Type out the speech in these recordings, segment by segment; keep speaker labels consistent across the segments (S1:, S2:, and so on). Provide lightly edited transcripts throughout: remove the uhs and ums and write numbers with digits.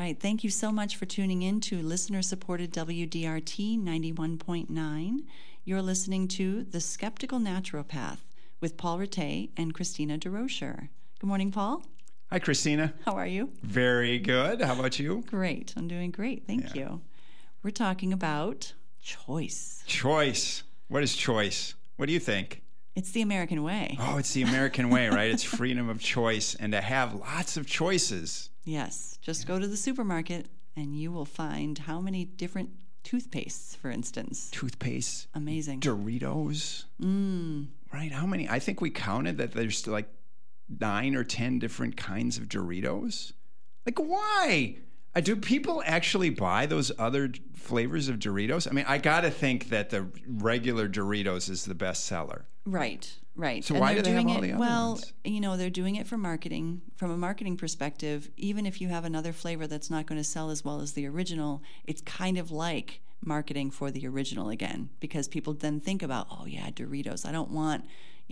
S1: right. Thank you so much for tuning in to listener-supported WDRT 91.9. You're listening to The Skeptical Naturopath with Paul Rattay and Christina DeRocher. Good morning, Paul.
S2: Hi, Christina.
S1: How are you?
S2: Very good. How about you?
S1: Great. I'm doing great. Thank you. We're talking about choice.
S2: Choice. What is choice? What do you think?
S1: It's the American way.
S2: Oh, it's the American way, right? It's freedom of choice and to have lots of choices.
S1: Yes. Just go to the supermarket and you will find how many different toothpastes, for instance.
S2: Toothpaste.
S1: Amazing.
S2: Doritos. Right? How many? I think we counted that there's like 9 or 10 different kinds of Doritos. Like, why? Do people actually buy those other flavors of Doritos? I mean, I got to think that the regular Doritos is the best seller.
S1: Right.
S2: So why do they have all the other ones?
S1: Well, they're doing it for marketing. From a marketing perspective, even if you have another flavor that's not going to sell as well as the original, it's kind of like marketing for the original again, because people then think about, oh yeah, Doritos. I don't want,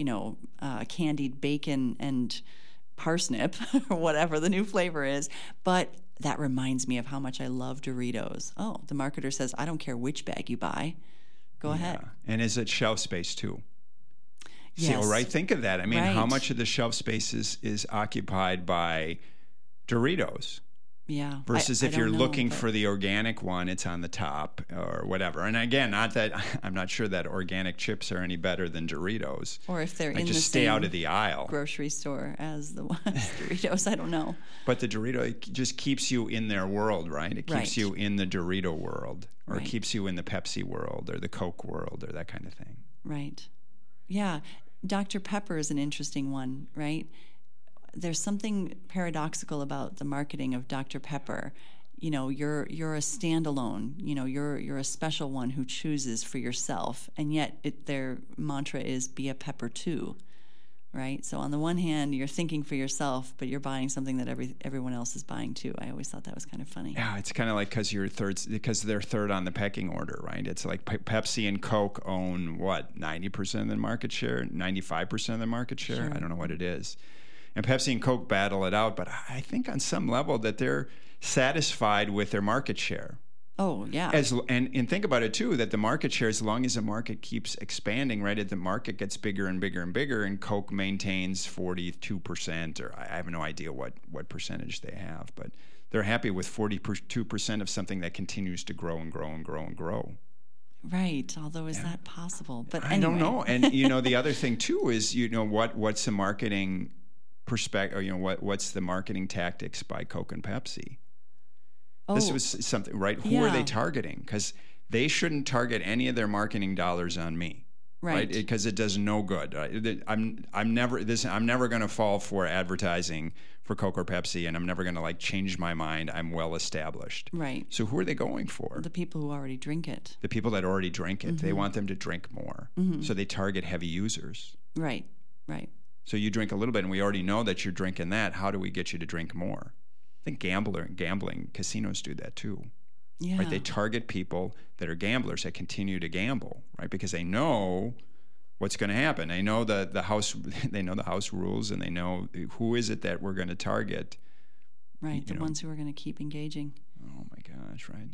S1: candied bacon and parsnip or whatever the new flavor is, but that reminds me of how much I love Doritos. Oh, the marketer says, I don't care which bag you buy. Go ahead.
S2: And is it shelf space too?
S1: Yes.
S2: See, right? Think of that. I mean,
S1: Right.
S2: how much of the shelf space is occupied by Doritos?
S1: Yeah.
S2: Versus
S1: I
S2: if you're
S1: don't know,
S2: looking
S1: but-
S2: for the organic one, it's on the top or whatever. And again, not that I'm not sure that organic chips are any better than Doritos.
S1: Or if they're
S2: Like,
S1: in
S2: just
S1: the
S2: stay
S1: same
S2: out of the aisle.
S1: grocery store as the Doritos. I don't know.
S2: But the Dorito, it just keeps you in their world, right? It keeps
S1: Right.
S2: you in the Dorito world, or
S1: Right.
S2: it keeps you in the Pepsi world, or the Coke world, or that kind of thing.
S1: Right. Yeah. Dr. Pepper is an interesting one, right? There's something paradoxical about the marketing of Dr. Pepper. You're a standalone. You're a special one who chooses for yourself, and yet their mantra is be a pepper too, right? So on the one hand, you're thinking for yourself, but you're buying something that everyone else is buying too. I always thought that was kind of funny.
S2: Yeah, it's kind of like because they're third on the pecking order, right? It's like Pepsi and Coke own what, 90% of the market share, 95% of the market share.
S1: Sure.
S2: I don't know what it is. And Pepsi and Coke battle it out, but I think on some level that they're satisfied with their market share.
S1: Oh, yeah.
S2: And think about it too, that the market share, as long as the market keeps expanding, right, the market gets bigger and bigger and bigger, and Coke maintains 42%, or I have no idea what percentage they have, but they're happy with 42% of something that continues to grow and grow and grow and grow.
S1: Right. Although, is that possible? But
S2: I don't
S1: anyway.
S2: know. And the other thing too is what's the marketing perspective? What's the marketing tactics by Coke and Pepsi? This was something, right? Who are they targeting? Because they shouldn't target any of their marketing dollars on me, right? Because it does no good. I'm never going to fall for advertising for Coke or Pepsi, and I'm never going to change my mind. I'm well established,
S1: Right.
S2: So who are they going for?
S1: The people who already drink it.
S2: The people that already drink it. They want them to drink more, so they target heavy users.
S1: Right.
S2: So you drink a little bit, and we already know that you're drinking that. How do we get you to drink more? I think gambling casinos do that too.
S1: Yeah.
S2: Right? They target people that are gamblers that continue to gamble, right? Because they know what's going to happen. They know the house rules, and they know who is it that we're going to target.
S1: Right. The ones who are going to keep engaging.
S2: Oh my gosh, right?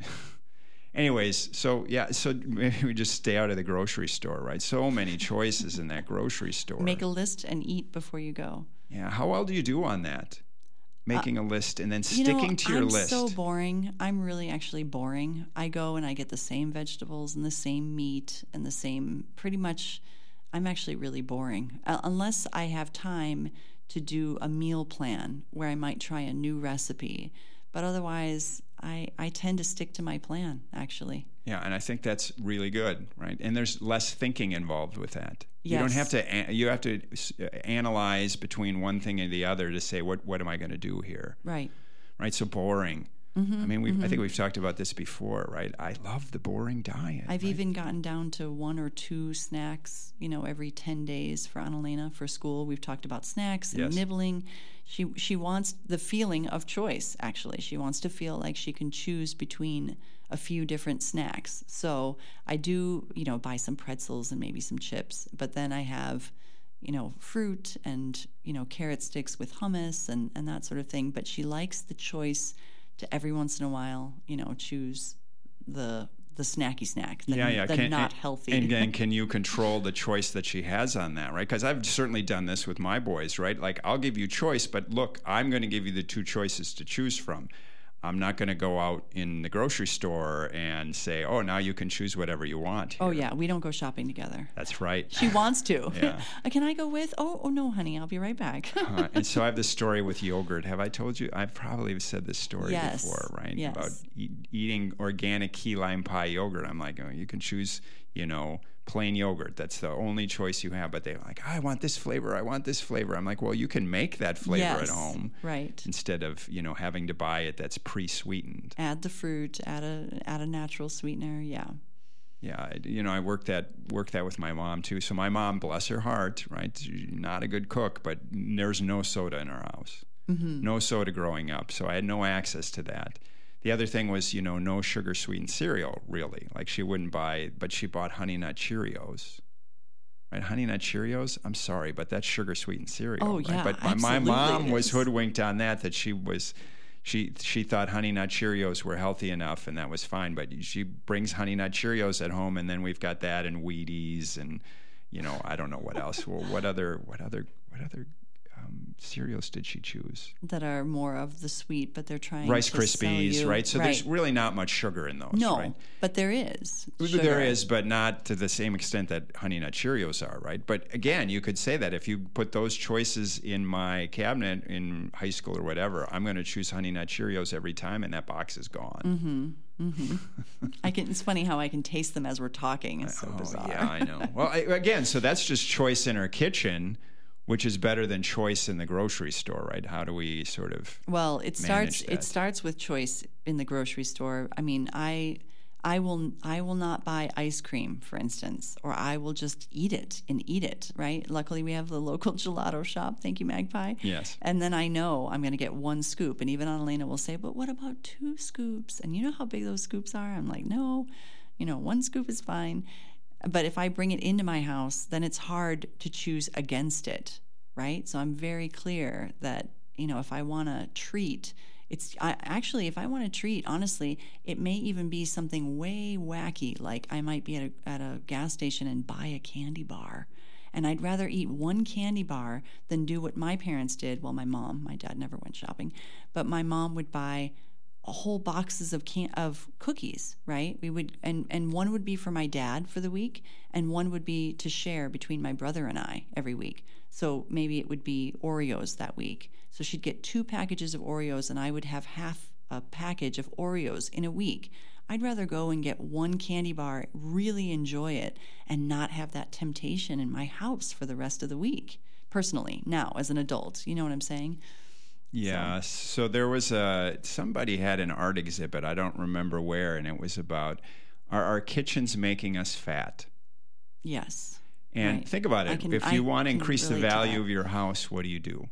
S2: Anyways, so maybe we just stay out of the grocery store, right? So many choices in that grocery store.
S1: Make a list and eat before you go.
S2: Yeah. How well do you do on that? Making a list and then sticking to your list.
S1: I'm so boring. I'm really actually boring. I go and I get the same vegetables and the same meat and the same, pretty much, I'm actually really boring. Unless I have time to do a meal plan where I might try a new recipe. But otherwise, I tend to stick to my plan, actually.
S2: Yeah, and I think that's really good, right? And there's less thinking involved with that.
S1: Yes.
S2: You don't have to. You have to analyze between one thing and the other to say what am I going to do here?
S1: Right.
S2: Right. So boring. I mean, I think we've talked about this before, right? I love the boring diet.
S1: I've even gotten down to 1 or 2 snacks, every 10 days for Annalena for school. We've talked about snacks and nibbling. She wants the feeling of choice, actually. She wants to feel like she can choose between a few different snacks. So I do, buy some pretzels and maybe some chips, but then I have, fruit and, carrot sticks with hummus and that sort of thing. But she likes the choice to every once in a while, choose the snacky snack, the not healthy.
S2: And can you control the choice that she has on that, right? Because I've certainly done this with my boys, right? Like, I'll give you choice, but look, I'm going to give you the two choices to choose from. I'm not going to go out in the grocery store and say, oh, now you can choose whatever you want here.
S1: Oh, yeah. We don't go shopping together.
S2: That's right.
S1: She wants to.
S2: Yeah.
S1: Can I go with? Oh, no, honey. I'll be right back.
S2: And so I have this story with yogurt. Have I told you? I probably have said this story before, right?
S1: Yes.
S2: About eating organic key lime pie yogurt. I'm like, oh, you can choose, plain yogurt. That's the only choice you have. But they're like, I want this flavor. I want this flavor. I'm like, well, you can make that flavor at home,
S1: right?
S2: Instead of having to buy it that's pre-sweetened.
S1: Add the fruit. Add a natural sweetener. Yeah.
S2: Yeah, I worked that with my mom too. So my mom, bless her heart, right? She's not a good cook, but there's no soda in our house. Mm-hmm. No soda growing up, so I had no access to that. The other thing was, no sugar sweetened cereal, really. Like, she wouldn't buy, but she bought Honey Nut Cheerios. Right? Honey Nut Cheerios, I'm sorry, but that's sugar sweetened cereal.
S1: Oh,
S2: right?
S1: yeah,
S2: But my mom was hoodwinked on that she thought Honey Nut Cheerios were healthy enough, and that was fine. But she brings Honey Nut Cheerios at home, and then we've got that and Wheaties and, I don't know what else. Well, what other cereals did she choose?
S1: That are more of the sweet, but they're trying
S2: Rice
S1: to
S2: Krispies,
S1: sell you.
S2: right? So there's really not much sugar in those,
S1: no,
S2: right?
S1: But there is sugar.
S2: There is, but not to the same extent that Honey Nut Cheerios are, right? But again, you could say that if you put those choices in my cabinet in high school or whatever, I'm going to choose Honey Nut Cheerios every time, and that box is gone.
S1: Mm-hmm. Mm-hmm. It's funny how I can taste them as we're talking. It's so bizarre.
S2: Yeah, I know. Well, again, so that's just choice in our kitchen, which is better than choice in the grocery store, right? How do we sort of
S1: it starts with choice in the grocery store. I mean, I will not buy ice cream, for instance, or I will just eat it, right? Luckily, we have the local gelato shop. Thank you, Magpie.
S2: Yes.
S1: And then I know I'm going to get one scoop. And even Annalena will say, but what about 2 scoops? And you know how big those scoops are? I'm like, no, 1 scoop is fine. But if I bring it into my house, then it's hard to choose against it, right? So I'm very clear that, if I want to treat, if I want to treat, honestly, it may even be something way wacky, like I might be at a gas station and buy a candy bar. And I'd rather eat 1 candy bar than do what my parents did. Well, my dad never went shopping, but my mom would buy whole boxes of cookies, right? We would, and one would be for my dad for the week, and one would be to share between my brother and I every week. So maybe it would be Oreos that week. So she'd get 2 packages of Oreos, and I would have half a package of Oreos in a week. I'd rather go and get 1 candy bar, really enjoy it, and not have that temptation in my house for the rest of the week, personally, now as an adult. You know what I'm saying?
S2: Yeah, so there was somebody had an art exhibit, I don't remember where, and it was about, are our kitchens making us fat?
S1: Yes.
S2: And think about it. If you want to increase the value of your house, what do?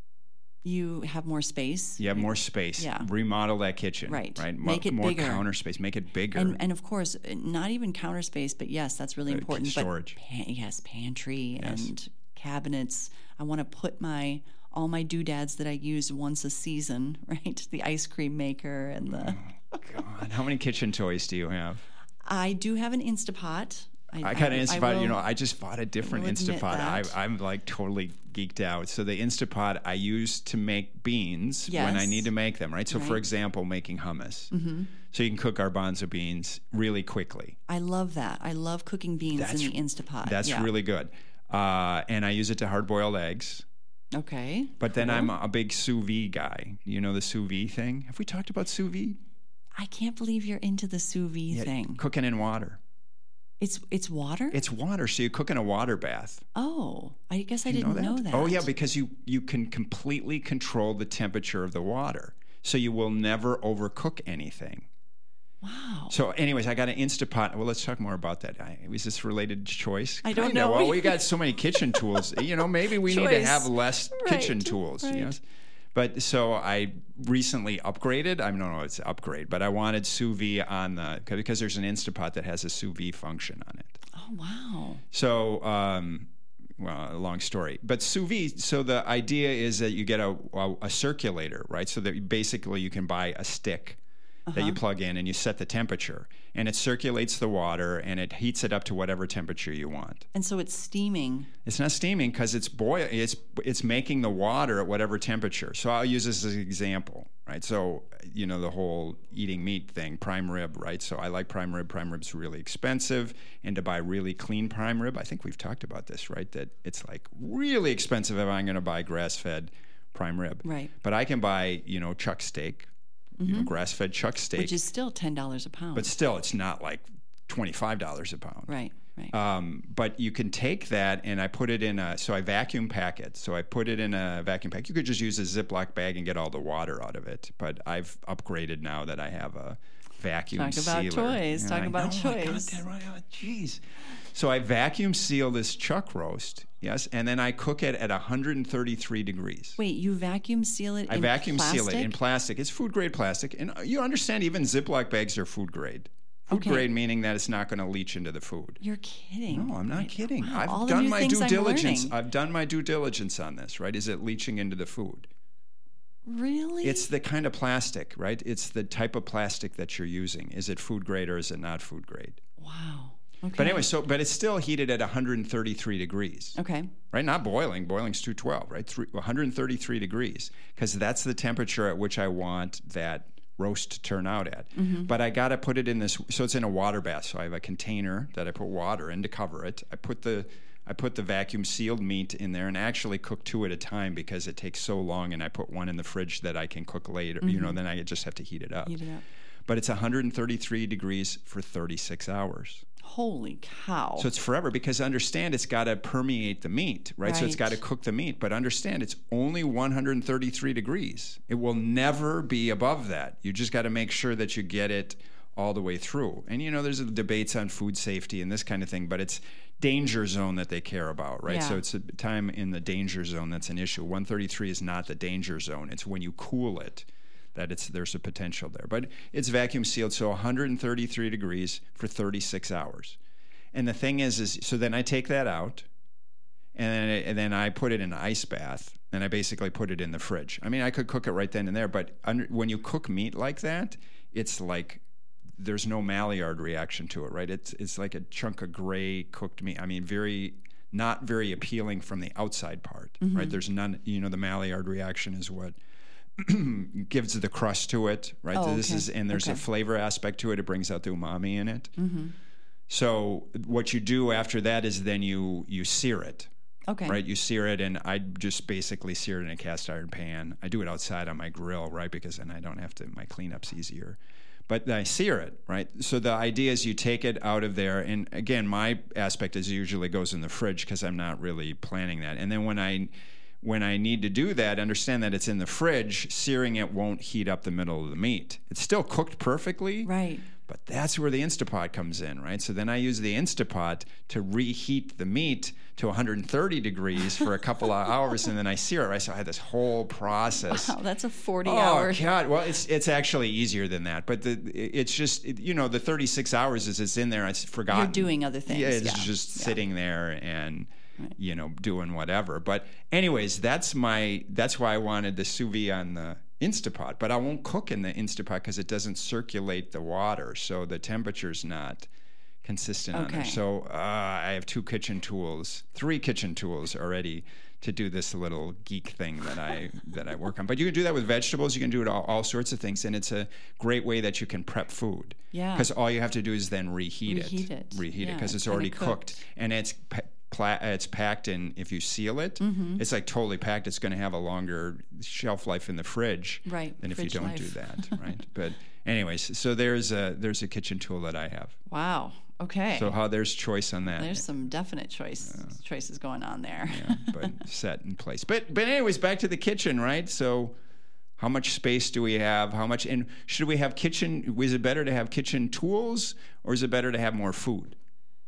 S1: You have more space.
S2: You have more space.
S1: Yeah.
S2: Remodel that kitchen.
S1: Right.
S2: Make it
S1: more
S2: bigger. Counter space. Make it bigger.
S1: And of course, not even counter space, but yes, that's really important.
S2: Storage.
S1: But pantry and cabinets. I want to put all my doodads that I use once a season, right? The ice cream maker and the...
S2: Oh, God. How many kitchen toys do you have?
S1: I do have an Instapot.
S2: I got an Instapot. I just bought a different Instapot. I'm like totally geeked out. So the Instapot I use to make beans when I need to make them, right? So for example, making hummus. Mm-hmm. So you can cook garbanzo beans really quickly.
S1: I love that. I love cooking beans in the Instapot.
S2: That's really good. And I use it to hard-boiled eggs.
S1: Okay.
S2: But then I'm a big sous vide guy. You know the sous vide thing? Have we talked about sous vide?
S1: I can't believe you're into the sous vide thing.
S2: Cooking in water.
S1: It's water?
S2: It's water, so you cook in a water bath.
S1: Oh, I guess I didn't know that.
S2: Oh, yeah, because you can completely control the temperature of the water, so you will never overcook anything.
S1: Wow.
S2: So anyways, I got an Instapot. Well, let's talk more about that. Was this related to choice?
S1: I don't know.
S2: Well, we got so many kitchen tools. Maybe we need to have less kitchen tools. Right. But so I recently upgraded. I don't know it's an upgrade, but I wanted sous vide because there's an Instapot that has a sous vide function on it.
S1: Oh, wow.
S2: So, well, a long story. But sous vide, so the idea is that you get a circulator, right? So that basically you can buy a stick that you plug in and you set the temperature. And it circulates the water and it heats it up to whatever temperature you want.
S1: And so it's steaming.
S2: It's not steaming because it's making the water at whatever temperature. So I'll use this as an example, right? So, the whole eating meat thing, prime rib, right? So I like prime rib. Prime rib's really expensive. And to buy really clean prime rib, I think we've talked about this, right? That it's like really expensive if I'm going to buy grass-fed prime rib.
S1: Right.
S2: But I can buy, chuck steak. Grass-fed chuck steak.
S1: Which is still $10 a pound.
S2: But still, it's not like $25 a pound.
S1: Right.
S2: But you can take that, and I put it in so I vacuum pack it. So I put it in a vacuum pack. You could just use a Ziploc bag and get all the water out of it. But I've upgraded now that I have a vacuum sealer.
S1: Talk about choice. Talk about choice.
S2: I got that right. Oh, jeez. So I vacuum seal this chuck roast, yes, and then I cook it at 133 degrees.
S1: Wait, you vacuum seal it in plastic?
S2: I vacuum seal it in plastic. It's food grade plastic. And you understand even Ziploc bags are food grade. Food grade meaning that it's not going to leach into the food.
S1: You're kidding.
S2: No, I'm not kidding.
S1: Wow,
S2: I've done my due diligence. I've done my due diligence on this, right? Is it leaching into the food?
S1: Really?
S2: It's the kind of plastic, right? It's the type of plastic that you're using. Is it food grade or is it not food grade?
S1: Wow. Okay.
S2: But anyway, but it's still heated at 133 degrees.
S1: Okay.
S2: Right? Not boiling. Boiling's 212, right? 133 degrees, because that's the temperature at which I want that roast to turn out at. But I got to put it in this, so it's in a water bath. So I have a container that I put water in to cover it. I put the vacuum sealed meat in there and actually cook two at a time because it takes so long, and I put one in the fridge that I can cook later. Then I just have to heat it up. But it's 133 degrees for 36 hours.
S1: Holy cow.
S2: So it's forever, because understand it's got to permeate the meat, right? So it's got to cook the meat. But understand it's only 133 degrees. It will never be above that. You just got to make sure that you get it all the way through. And, there's debates on food safety and this kind of thing, but it's danger zone that they care about, right?
S1: Yeah.
S2: So it's a time in the danger zone that's an issue. 133 is not the danger zone. It's when you cool it that there's a potential there. But it's vacuum sealed, so 133 degrees for 36 hours. And the thing is so then I take that out, and then I put it in an ice bath, and I basically put it in the fridge. I mean, I could cook it right then and there, but when you cook meat like that, it's like there's no Maillard reaction to it, right? It's like a chunk of gray cooked meat. I mean, not very appealing from the outside part, right? There's none, the Maillard reaction is what gives the crust to it, right?
S1: Oh,
S2: and there's a flavor aspect to it. It brings out the umami in it. So what you do after that is then you sear it.
S1: Okay.
S2: Right? You sear it, and I just basically sear it in a cast iron pan. I do it outside on my grill, right? Because then I don't have to, my cleanup's easier. But I sear it, right? So the idea is you take it out of there, and again, my aspect is usually goes in the fridge because I'm not really planning that. And then when I need to do that, understand that it's in the fridge. Searing it won't heat up the middle of the meat. It's still cooked perfectly.
S1: Right.
S2: But that's where the Instapot comes in, right? So then I use the Instapot to reheat the meat to 130 degrees for a couple of hours, and then I sear it, right? So I had this whole process.
S1: Wow, that's a 40-hour.
S2: Oh, God. Well, it's actually easier than that. But it's just, the 36 hours is it's in there. It's forgotten.
S1: You're doing other things.
S2: Yeah, it's just sitting there and... Right. Doing whatever. But anyways, that's why I wanted the sous vide on the Instapot. But I won't cook in the Instapot because it doesn't circulate the water, so the temperature's not consistent on there. So I have 3 kitchen tools already to do this little geek thing that I work on. But you can do that with vegetables. You can do it all sorts of things, and it's a great way that you can prep food.
S1: Yeah.
S2: Because all you have to do is then reheat it because it's already cooked, and it's packed in. If you seal it, it's like totally packed. It's going to have a longer shelf life in the fridge than if you don't do that, right? But anyways, so there's a kitchen tool that I have.
S1: Wow. Okay.
S2: So there's choice on that.
S1: There's some definite choices going on there.
S2: Yeah, but set in place. But anyways, back to the kitchen, right? So how much space do we have? And should we have kitchen? Is it better to have kitchen tools, or is it better to have more food?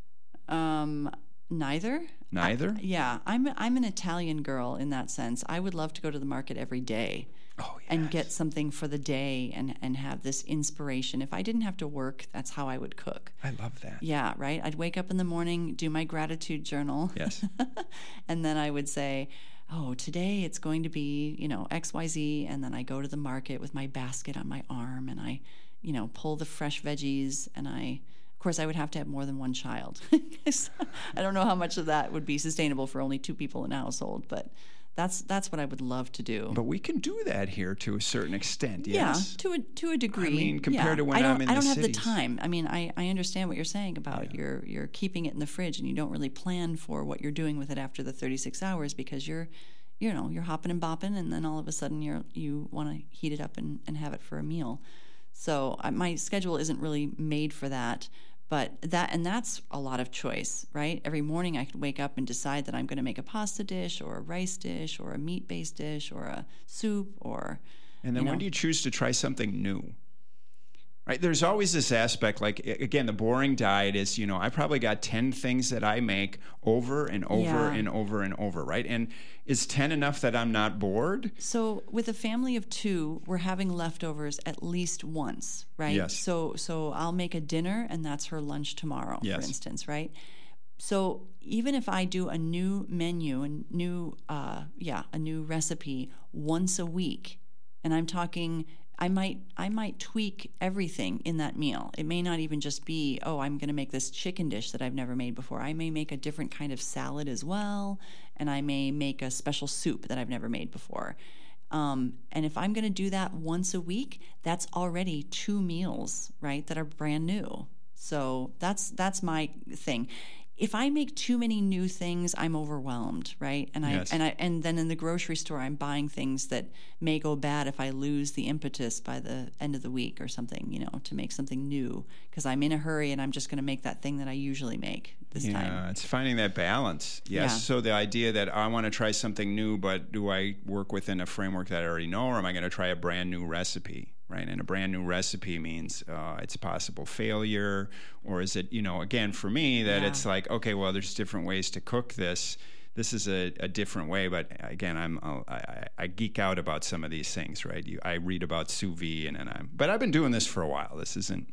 S1: Neither.
S2: Neither?
S1: I'm an Italian girl in that sense. I would love to go to the market every day. and get something for the day and have this inspiration. If I didn't have to work, that's how I would cook.
S2: I love that.
S1: Yeah, right? I'd wake up in the morning, do my gratitude journal.
S2: Yes.
S1: And then I would say, oh, today it's going to be, XYZ. And then I go to the market with my basket on my arm and I, pull the fresh veggies. And of course, I would have to have more than one child. I don't know how much of that would be sustainable for only 2 people in a household, but that's what I would love to do.
S2: But we can do that here to a certain extent, yes?
S1: Yeah, to a degree.
S2: I mean, compared to when I'm in the cities.
S1: I don't have the time. I mean, I understand what you're saying about you're keeping it in the fridge and you don't really plan for what you're doing with it after the 36 hours because you're hopping and bopping, and then all of a sudden you want to heat it up and have it for a meal. So my schedule isn't really made for that. But that's a lot of choice, right? Every morning I could wake up and decide that I'm going to make a pasta dish or a rice dish or a meat-based dish or a soup or...
S2: And then when do you choose to try something new? Right? There's always this aspect, like, again, the boring diet is, I probably got 10 things that I make over and over and over and over, right? And is 10 enough that I'm not bored?
S1: So with a family of 2, we're having leftovers at least once, right?
S2: Yes.
S1: So I'll make a dinner and that's her lunch tomorrow, for instance, right? So even if I do a new menu, a new recipe once a week, and I'm talking... I might tweak everything in that meal. It may not even just be, I'm going to make this chicken dish that I've never made before. I may make a different kind of salad as well, and I may make a special soup that I've never made before. And if I'm going to do that once a week, that's already 2 meals, right, that are brand new. So that's my thing. If I make too many new things, I'm overwhelmed, right? And then in the grocery store, I'm buying things that may go bad if I lose the impetus by the end of the week or something, to make something new because I'm in a hurry and I'm just going to make that thing that I usually make this time.
S2: Yeah, it's finding that balance. Yes. Yeah. So the idea that I want to try something new, but do I work within a framework that I already know, or am I going to try a brand new recipe? Right, and a brand new recipe means it's possible failure, or is it, again, for me, that it's like, okay, well, there's different ways to cook this. This is a different way, but again, I geek out about some of these things, right? I read about sous vide, but I've been doing this for a while. This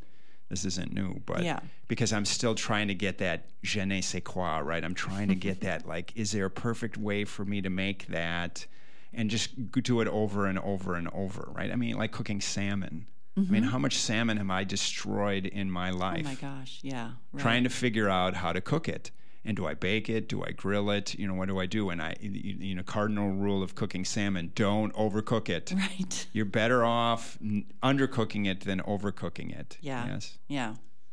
S2: isn't new, but because I'm still trying to get that je ne sais quoi, right? I'm trying to get that, like, is there a perfect way for me to make that? And just do it over and over and over, right? I mean, like cooking salmon. Mm-hmm. I mean, how much salmon have I destroyed in my life?
S1: Oh my gosh, yeah. Right.
S2: Trying to figure out how to cook it. And do I bake it? Do I grill it? What do I do? And cardinal rule of cooking salmon, don't overcook it.
S1: Right.
S2: You're better off undercooking it than overcooking it.
S1: Yeah.
S2: Yes?
S1: Yeah.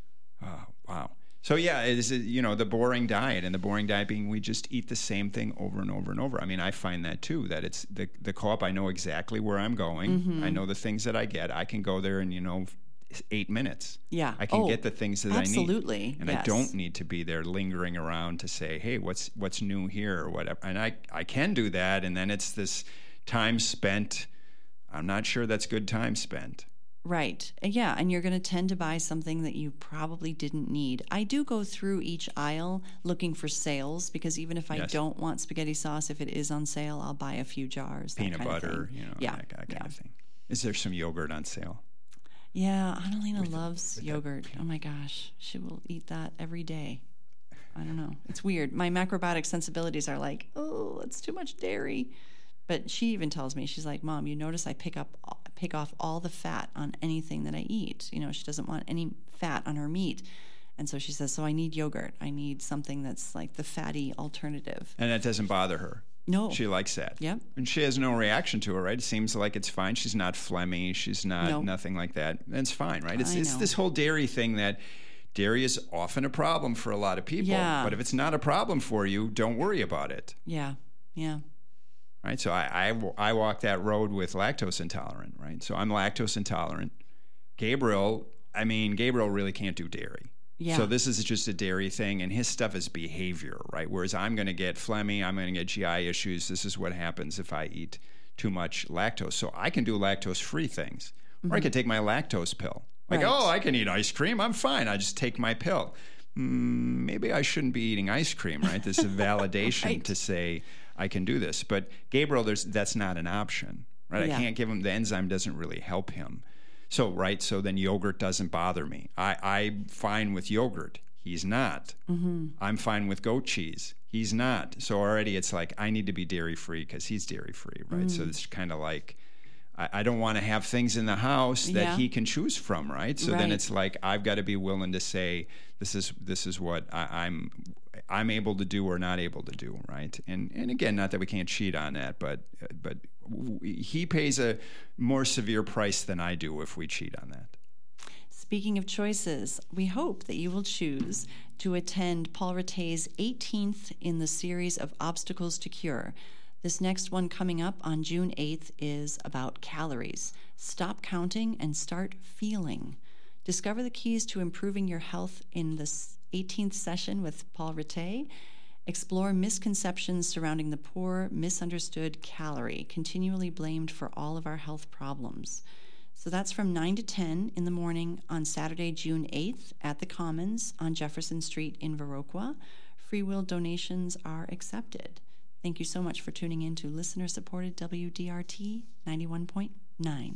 S2: Oh, wow. So it is, the boring diet, and the boring diet being we just eat the same thing over and over and over. I mean, I find that too, that it's the co-op, I know exactly where I'm going. Mm-hmm. I know the things that I get. I can go there in, 8 minutes.
S1: Yeah.
S2: I can get the things that
S1: absolutely.
S2: I need. And
S1: yes.
S2: I don't need to be there lingering around to say, hey, what's new here or whatever. And I can do that, and then it's this time spent. I'm not sure that's good time spent.
S1: Right. Yeah. And you're going to tend to buy something that you probably didn't need. I do go through each aisle looking for sales because even if I don't want spaghetti sauce, if it is on sale, I'll buy a few jars.
S2: Peanut butter, that kind of thing. Is there some yogurt on sale?
S1: Yeah. Annalena loves yogurt. Oh my gosh. She will eat that every day. I don't know. It's weird. My macrobiotic sensibilities are like, oh, it's too much dairy. But she even tells me, she's like, Mom, you notice I pick off all the fat on anything that I eat. She doesn't want any fat on her meat. And so she says, so I need yogurt. I need something that's like the fatty alternative.
S2: And that doesn't bother her.
S1: No.
S2: She likes that.
S1: Yep.
S2: And she has no reaction to it, right? It seems like it's fine. She's not phlegmy. She's not nothing like that. It's fine, right? It's this whole dairy thing that dairy is often a problem for a lot of people.
S1: Yeah.
S2: But if it's not a problem for you, don't worry about it.
S1: Yeah. Yeah.
S2: Right, so I walk that road with lactose intolerant, right? So I'm lactose intolerant. Gabriel really can't do dairy.
S1: Yeah.
S2: So this is just a dairy thing, and his stuff is behavior, right? Whereas I'm going to get phlegmy, I'm going to get GI issues. This is what happens if I eat too much lactose. So I can do lactose-free things, or I can take my lactose pill. Like, I can eat ice cream. I'm fine. I just take my pill. Maybe I shouldn't be eating ice cream, right? This is validation to say I can do this. But Gabriel, that's not an option, right? I can't give him, the enzyme doesn't really help him. So, right, so then yogurt doesn't bother me. I'm fine with yogurt. He's not. I'm fine with goat cheese. He's not. So already it's like, I need to be dairy-free because he's dairy-free, right? So it's kind of like, I don't want to have things in the house that he can choose from, right? So then it's like, I've got to be willing to say, this is what I'm able to do or not able to do, right? And again, not that we can't cheat on that, but he pays a more severe price than I do if we cheat on that.
S1: Speaking of choices, we hope that you will choose to attend Paul Rattay's 18th in the series of Obstacles to Cure. This next one coming up on June 8th is about calories. Stop counting and start feeling. Discover the keys to improving your health in this 18th session with Paul Rattay. Explore misconceptions surrounding the poor, misunderstood calorie, continually blamed for all of our health problems. So that's from 9 to 10 in the morning on Saturday, June 8th at the Commons on Jefferson Street in Viroqua. Free will donations are accepted. Thank you so much for tuning in to listener-supported WDRT 91.9.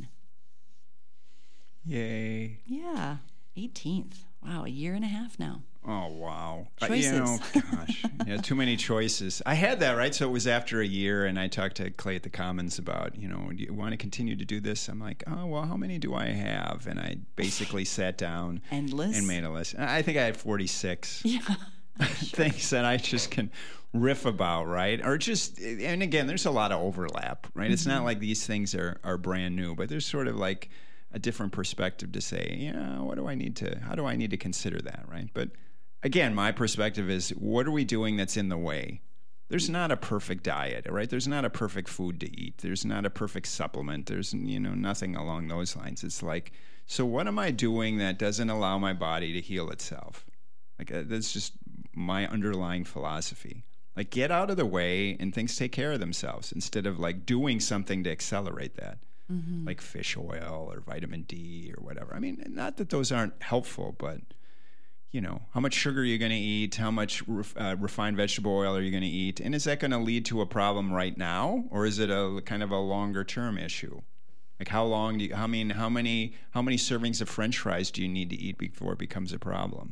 S2: Yay.
S1: Yeah, 18th. Wow, a year and a half now.
S2: Oh, wow.
S1: Choices.
S2: Gosh. Yeah, too many choices. I had that, right? So it was after a year, and I talked to Clay at the Commons about, do you want to continue to do this? I'm like, oh, well, how many do I have? And I basically sat down and made a list. I think I had 46.
S1: Yeah.
S2: Things that I just can riff about, right? Or just, and again, there's a lot of overlap, right? It's not like these things are brand new, but there's sort of like a different perspective to say, how do I need to consider that, right? But again, my perspective is, what are we doing that's in the way? There's not a perfect diet, right? There's not a perfect food to eat. There's not a perfect supplement. There's, nothing along those lines. It's like, so what am I doing that doesn't allow my body to heal itself? Like, that's just my underlying philosophy. Like, get out of the way and things take care of themselves instead of like doing something to accelerate that, like fish oil or vitamin D or whatever. I mean, not that those aren't helpful, but how much sugar are you going to eat? How much refined vegetable oil are you going to eat? And is that going to lead to a problem right now, or is it a kind of a longer term issue? Like, how long how many servings of French fries do you need to eat before it becomes a problem?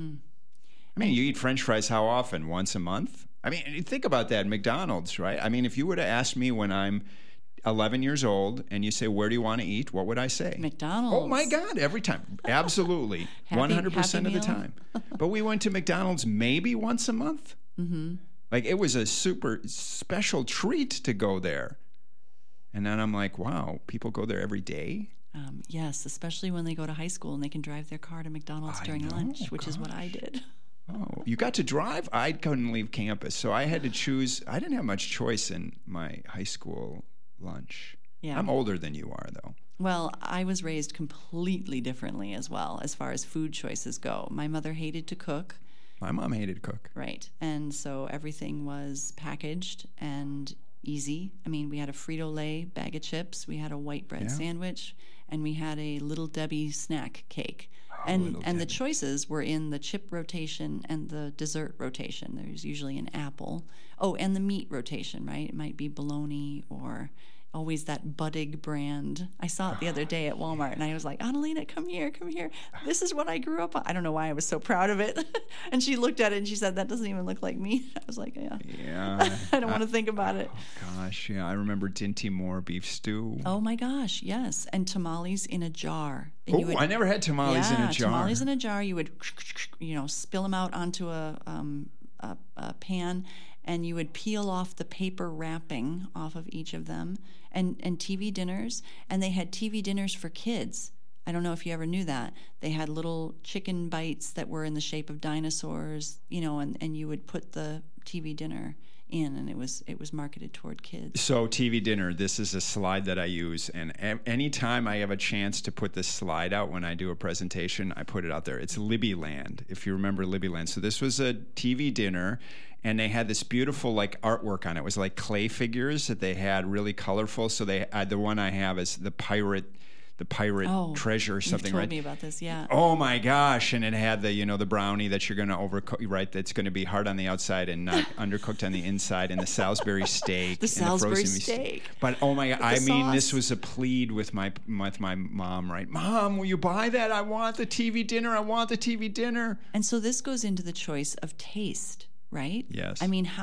S2: I mean, you eat French fries how often? Once a month? I mean, think about that. McDonald's, right? I mean, if you were to ask me when I'm 11 years old and you say, where do you want to eat? What would I say?
S1: McDonald's.
S2: Oh, my God. Every time. Absolutely. 100% of the time. But we went to McDonald's maybe once a month. Like, it was a super special treat to go there. And then I'm like, wow, people go there every day?
S1: Yes, especially when they go to high school and they can drive their car to McDonald's during lunch, which is what I did.
S2: Oh, you got to drive? I couldn't leave campus, so I had to choose. I didn't have much choice in my high school lunch. Yeah. I'm older than you are, though.
S1: Well, I was raised completely differently as well, as far as food choices go. My mother hated to cook.
S2: My mom hated to cook.
S1: Right. And so everything was packaged and easy. I mean, we had a Frito-Lay bag of chips, we had a white bread sandwich, and we had a Little Debbie snack cake. And the choices were in the chip rotation and the dessert rotation. There's usually an apple. Oh, and the meat rotation, right? It might be bologna or always that Buddig brand. I saw it the other day at Walmart, and I was like, Annalena, come here. This is what I grew up on. I don't know why I was so proud of it. And she looked at it, and she said, that doesn't even look like me. I was like, yeah. I don't want to think about it.
S2: Oh, gosh, yeah. I remember Dinty Moore beef stew.
S1: Oh, my gosh, yes. And tamales in a jar.
S2: Oh, I never had tamales in a jar.
S1: Tamales in a jar. You would, spill them out onto a pan, and you would peel off the paper wrapping off of each of them, and TV dinners. And they had TV dinners for kids. I don't know if you ever knew that. They had little chicken bites that were in the shape of dinosaurs, and you would put the TV dinner in, and it was marketed toward kids.
S2: So TV dinner, this is a slide that I use, and anytime I have a chance to put this slide out when I do a presentation, I put it out there. It's Libbyland, if you remember Libbyland. So this was a TV dinner, and they had this beautiful like artwork on it. It was like clay figures that they had, really colorful. So they the one I have is the pirate pirate treasure or something,
S1: you've told
S2: right?
S1: me about this, yeah.
S2: Oh my gosh! And it had the brownie that you're going to overcook, right? That's going to be hard on the outside and not undercooked on the inside, and the Salisbury steak,
S1: the Salisbury
S2: frozen
S1: steak.
S2: But oh my God! I mean,
S1: sauce.
S2: this was a plead with my mom, right? Mom, will you buy that? I want the TV dinner. I want the TV dinner.
S1: And so this goes into the choice of taste, right?
S2: Yes.
S1: I mean,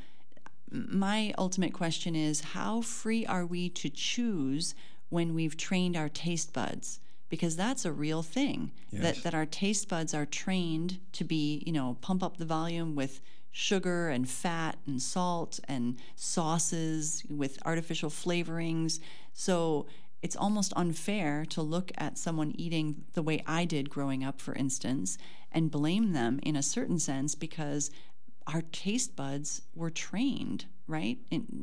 S1: my ultimate question is, how free are we to choose when we've trained our taste buds? Because that's a real thing,
S2: yes.
S1: that our taste buds are trained to be, pump up the volume with sugar and fat and salt and sauces with artificial flavorings. So it's almost unfair to look at someone eating the way I did growing up, for instance, and blame them in a certain sense because our taste buds were trained, right,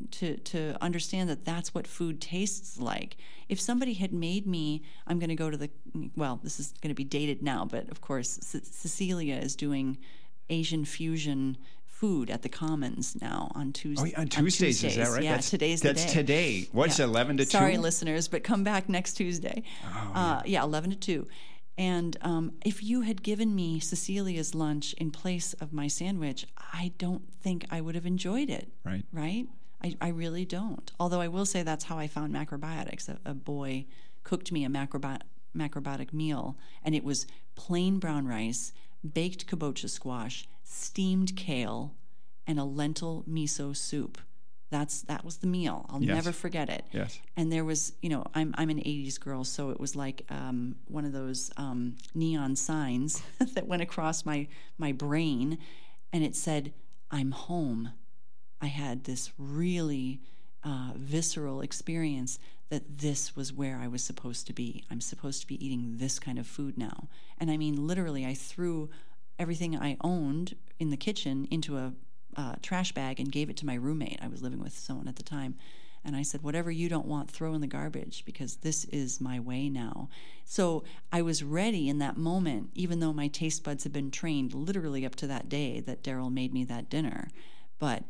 S1: to understand that that's what food tastes like. If somebody had made me, I'm going to go to this is going to be dated now, but of course Cecilia is doing Asian fusion food at the Commons now on Tuesday.
S2: Oh, on Tuesdays, is that right?
S1: Yeah, today's the day.
S2: That's today. What's 11 to 2?
S1: Sorry, listeners, but come back next Tuesday.
S2: Oh,
S1: yeah, 11 to 2. And if you had given me Cecilia's lunch in place of my sandwich, I don't think I would have enjoyed it.
S2: Right.
S1: Right? I really don't. Although I will say that's how I found Macrobiotics. A boy cooked me a macrobiotic meal, and it was plain brown rice, baked kabocha squash, steamed kale, and a lentil miso soup. That was the meal. I'll never forget it.
S2: Yes.
S1: And there was, I'm an 80s girl, so it was like one of those neon signs that went across my brain, and it said, "I'm home." I had this really visceral experience that this was where I was supposed to be. I'm supposed to be eating this kind of food now. And I mean, literally, I threw everything I owned in the kitchen into a trash bag and gave it to my roommate. I was living with someone at the time. And I said, whatever you don't want, throw in the garbage, because this is my way now. So I was ready in that moment, even though my taste buds had been trained literally up to that day that Daryl made me that dinner. But,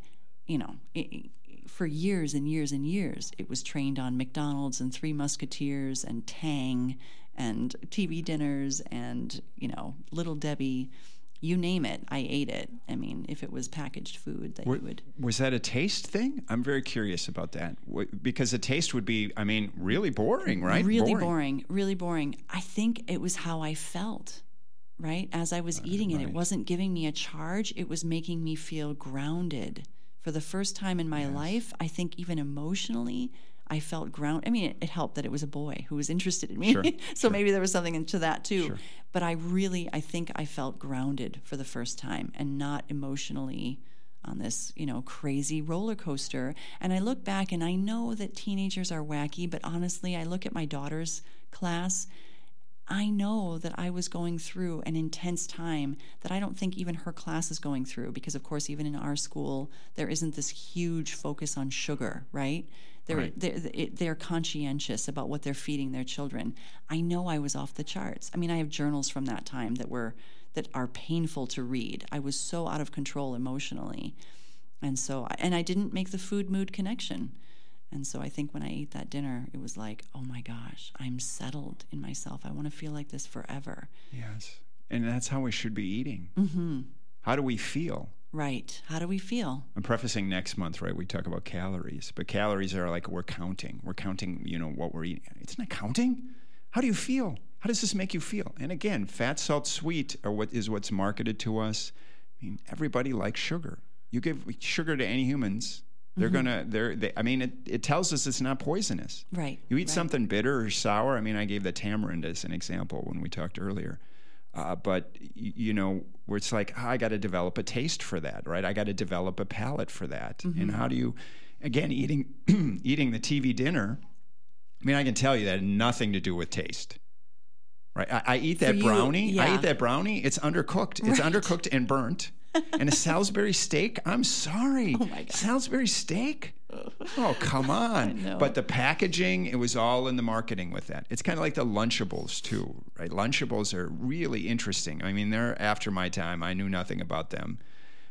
S1: for years and years and years, it was trained on McDonald's and Three Musketeers and Tang and TV dinners and, Little Debbie. You name it, I ate it. I mean, if it was packaged food that you would...
S2: Was that a taste thing? I'm very curious about that. Because the taste would be, really boring, right?
S1: Really boring. I think it was how I felt, right? As I was eating it, it wasn't giving me a charge. It was making me feel grounded. For the first time in my life, I think even emotionally, I felt grounded. I mean, it helped that it was a boy who was interested in me.
S2: Sure,
S1: so maybe there was something into that too.
S2: Sure.
S1: But I think I felt grounded for the first time and not emotionally on this, crazy roller coaster. And I look back and I know that teenagers are wacky, but honestly, I look at my daughter's class. I know that I was going through an intense time that I don't think even her class is going through, because of course, even in our school, there isn't this huge focus on sugar, right? They're conscientious about what they're feeding their children. I know I was off the charts. I mean, I have journals from that time that are painful to read. I was so out of control emotionally. And I didn't make the food mood connection. And so I think when I ate that dinner, it was like, oh my gosh, I'm settled in myself. I want to feel like this forever.
S2: Yes. And that's how we should be eating.
S1: Mm-hmm.
S2: How do we feel?
S1: Right. How do we feel?
S2: I'm prefacing next month, right? We talk about calories, but calories are like we're counting. We're counting, what we're eating. It's not counting. How do you feel? How does this make you feel? And again, fat, salt, sweet are what's marketed to us. I mean, everybody likes sugar. You give sugar to any humans, they're it tells us it's not poisonous.
S1: Right.
S2: You eat something bitter or sour. I mean, I gave the tamarind as an example when we talked earlier. But where it's like, I got to develop a taste for that, right? I got to develop a palate for that. Mm-hmm. And how do you, again, eating the TV dinner, I mean, I can tell you that had nothing to do with taste, right? I eat that brownie. Yeah. I eat that brownie. It's undercooked. Right. It's undercooked and burnt. And a Salisbury steak, I'm sorry.
S1: Oh, my God.
S2: Salisbury steak? Oh, come on. But the packaging, it was all in the marketing with that. It's kind of like the Lunchables, too, right? Lunchables are really interesting. I mean, they're after my time. I knew nothing about them.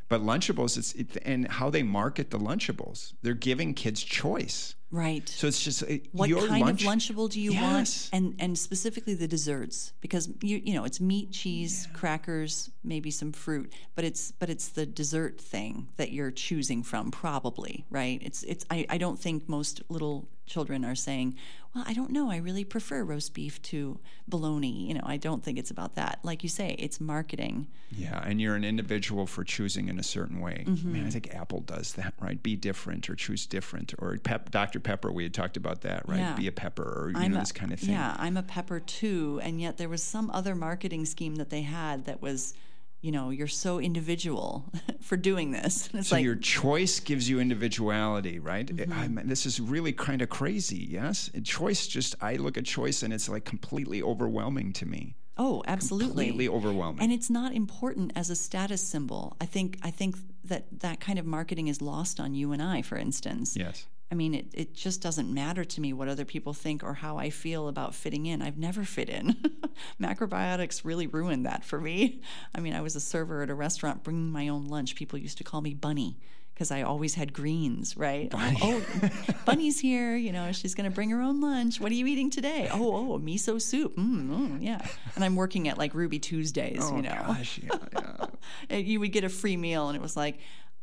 S2: But Lunchables, and how they market the Lunchables, they're giving kids choice.
S1: Right.
S2: So it's just
S1: what
S2: your
S1: kind
S2: lunch,
S1: of Lunchable do you
S2: yes.
S1: want, and specifically the desserts, because you know it's meat, cheese, crackers, maybe some fruit, but it's the dessert thing that you're choosing from, probably, right? I don't think most little children are saying, well, I don't know, I really prefer roast beef to bologna. You know, I don't think it's about that. Like you say, it's marketing.
S2: Yeah, and you're an individual for choosing in a certain way. Mm-hmm. I mean, I think Apple does that, right? Be different or choose different. Or Dr. Pepper, we had talked about that, right? Yeah. Be a pepper, or this kind of thing.
S1: Yeah, I'm a pepper too, and yet there was some other marketing scheme that they had that was, you know, you're so individual for doing this. It's
S2: so
S1: like,
S2: your choice gives you individuality, right?
S1: Mm-hmm.
S2: This is really kind of crazy, yes? Choice, I look at choice and it's like completely overwhelming to me.
S1: Oh, absolutely.
S2: Completely overwhelming.
S1: And it's not important as a status symbol. I think that kind of marketing is lost on you and I, for instance.
S2: Yes.
S1: I mean, it just doesn't matter to me what other people think or how I feel about fitting in. I've never fit in. Macrobiotics really ruined that for me. I mean, I was a server at a restaurant bringing my own lunch. People used to call me Bunny because I always had greens, right?
S2: Bunny.
S1: Oh, Bunny's here. You know, she's going to bring her own lunch. What are you eating today? Oh, miso soup. Yeah. And I'm working at like Ruby Tuesdays,
S2: you
S1: know.
S2: Gosh, yeah.
S1: You would get a free meal, and it was like,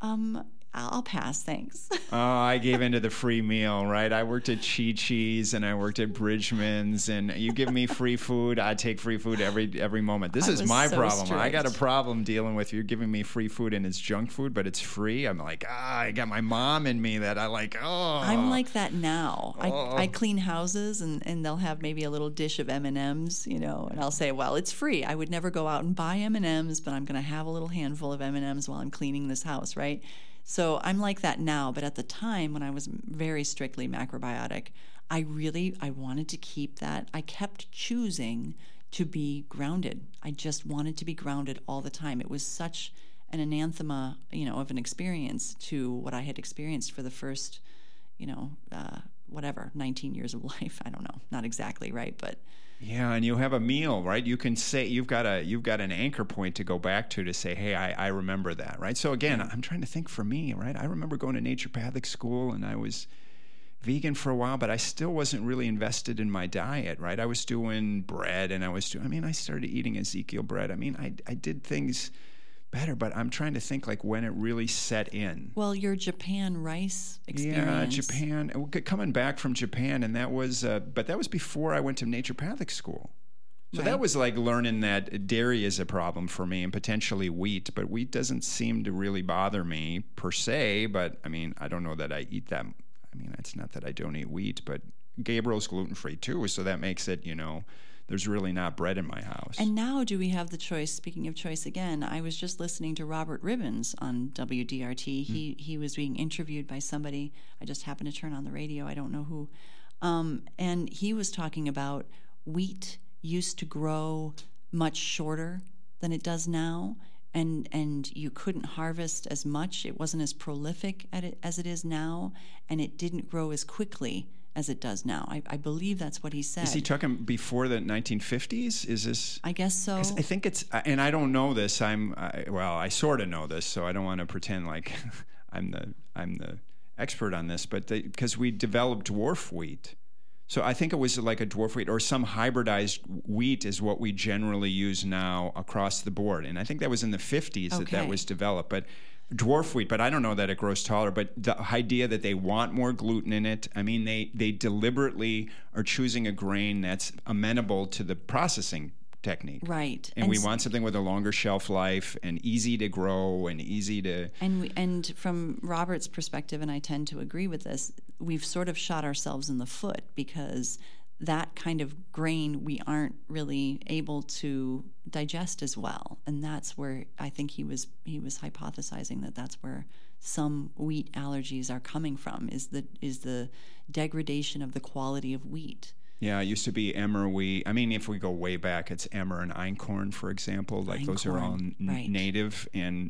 S1: I'll pass, thanks.
S2: Oh, I gave into the free meal, right? I worked at Chi-Chi's and I worked at Bridgman's, and you give me free food, I take free food every moment. This is my problem.
S1: Strict.
S2: I got a problem dealing with you giving me free food and it's junk food, but it's free. I'm like, I got my mom in me that I like,
S1: I'm like that now. I clean houses and they'll have maybe a little dish of M&Ms, you know, and I'll say, well, it's free. I would never go out and buy M&Ms, but I'm going to have a little handful of M&Ms while I'm cleaning this house, right? So I'm like that now, but at the time when I was very strictly macrobiotic, I wanted to keep that. I kept choosing to be grounded. I just wanted to be grounded all the time. It was such an anathema, you know, of an experience to what I had experienced for the first, 19 years of life. I don't know, not exactly, right? But
S2: yeah, and you have a meal, right? You can say you've got an anchor point to go back to say, hey, I remember that, right? So again, I'm trying to think for me, right? I remember going to naturopathic school and I was vegan for a while, but I still wasn't really invested in my diet, right? I was doing bread and I started eating Ezekiel bread. I mean, I did things better, but I'm trying to think like when it really set in.
S1: Well, your Japan rice experience.
S2: Yeah, Japan. Coming back from Japan, and that was before I went to naturopathic school. So that was like learning that dairy is a problem for me and potentially wheat, but wheat doesn't seem to really bother me per se, but I mean, I don't know that I eat that. I mean, it's not that I don't eat wheat, but Gabriel's gluten-free too, so that makes it, there's really not bread in my house.
S1: And now do we have the choice? Speaking of choice again, I was just listening to Robert Ribbons on WDRT. He was being interviewed by somebody. I just happened to turn on the radio. I don't know who. And he was talking about wheat used to grow much shorter than it does now. And you couldn't harvest as much. It wasn't as prolific as it is now. And it didn't grow as quickly as it does now. I believe that's what he said.
S2: Is he talking before the 1950s? Is this?
S1: I guess so.
S2: I think it's, and I don't know this. I sort of know this, so I don't want to pretend like I'm the expert on this. But because we developed dwarf wheat, so I think it was like a dwarf wheat or some hybridized wheat is what we generally use now across the board. And I think that was in the 50s that was developed. But dwarf wheat, but I don't know that it grows taller. But the idea that they want more gluten in it, I mean, they deliberately are choosing a grain that's amenable to the processing technique.
S1: Right.
S2: And we want something with a longer shelf life and easy to grow and easy to...
S1: And from Robert's perspective, and I tend to agree with this, we've sort of shot ourselves in the foot because that kind of grain we aren't really able to digest as well. And that's where I think he was hypothesizing that's where some wheat allergies are coming from, is the degradation of the quality of wheat.
S2: Yeah, it used to be emmer wheat. I mean, if we go way back, it's emmer and einkorn, for example. Like those are all native, and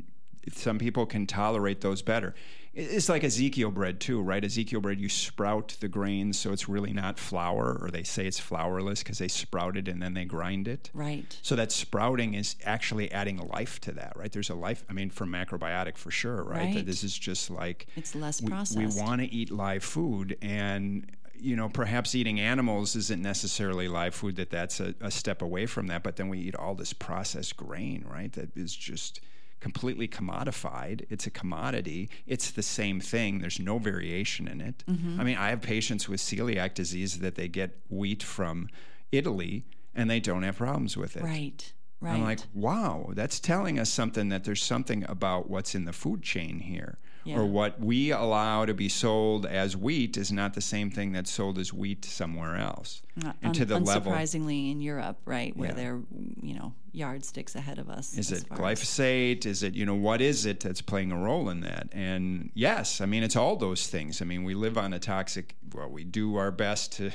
S2: some people can tolerate those better. It's like Ezekiel bread too, right? Ezekiel bread, you sprout the grains, so it's really not flour, or they say it's flourless because they sprout it and then they grind it.
S1: Right.
S2: So that sprouting is actually adding life to that, right? There's a life, I mean, for macrobiotic for sure, right? That this is just like...
S1: It's less processed.
S2: We want to eat live food, and... perhaps eating animals isn't necessarily live food, that's a step away from that, but then we eat all this processed grain, right? That is just completely commodified. It's a commodity. It's the same thing. There's no variation in it. I mean, I have patients with celiac disease that they get wheat from Italy and they don't have problems with it.
S1: Right.
S2: I'm like, wow, that's telling us something, that there's something about what's in the food chain here. Yeah. Or what we allow to be sold as wheat is not the same thing that's sold as wheat somewhere else.
S1: And to the level, unsurprisingly, in Europe, right, where they're yardsticks ahead of us.
S2: Is it glyphosate? Is it what is it that's playing a role in that? And yes, I mean it's all those things. I mean we live on a toxic. Well, we do our best to,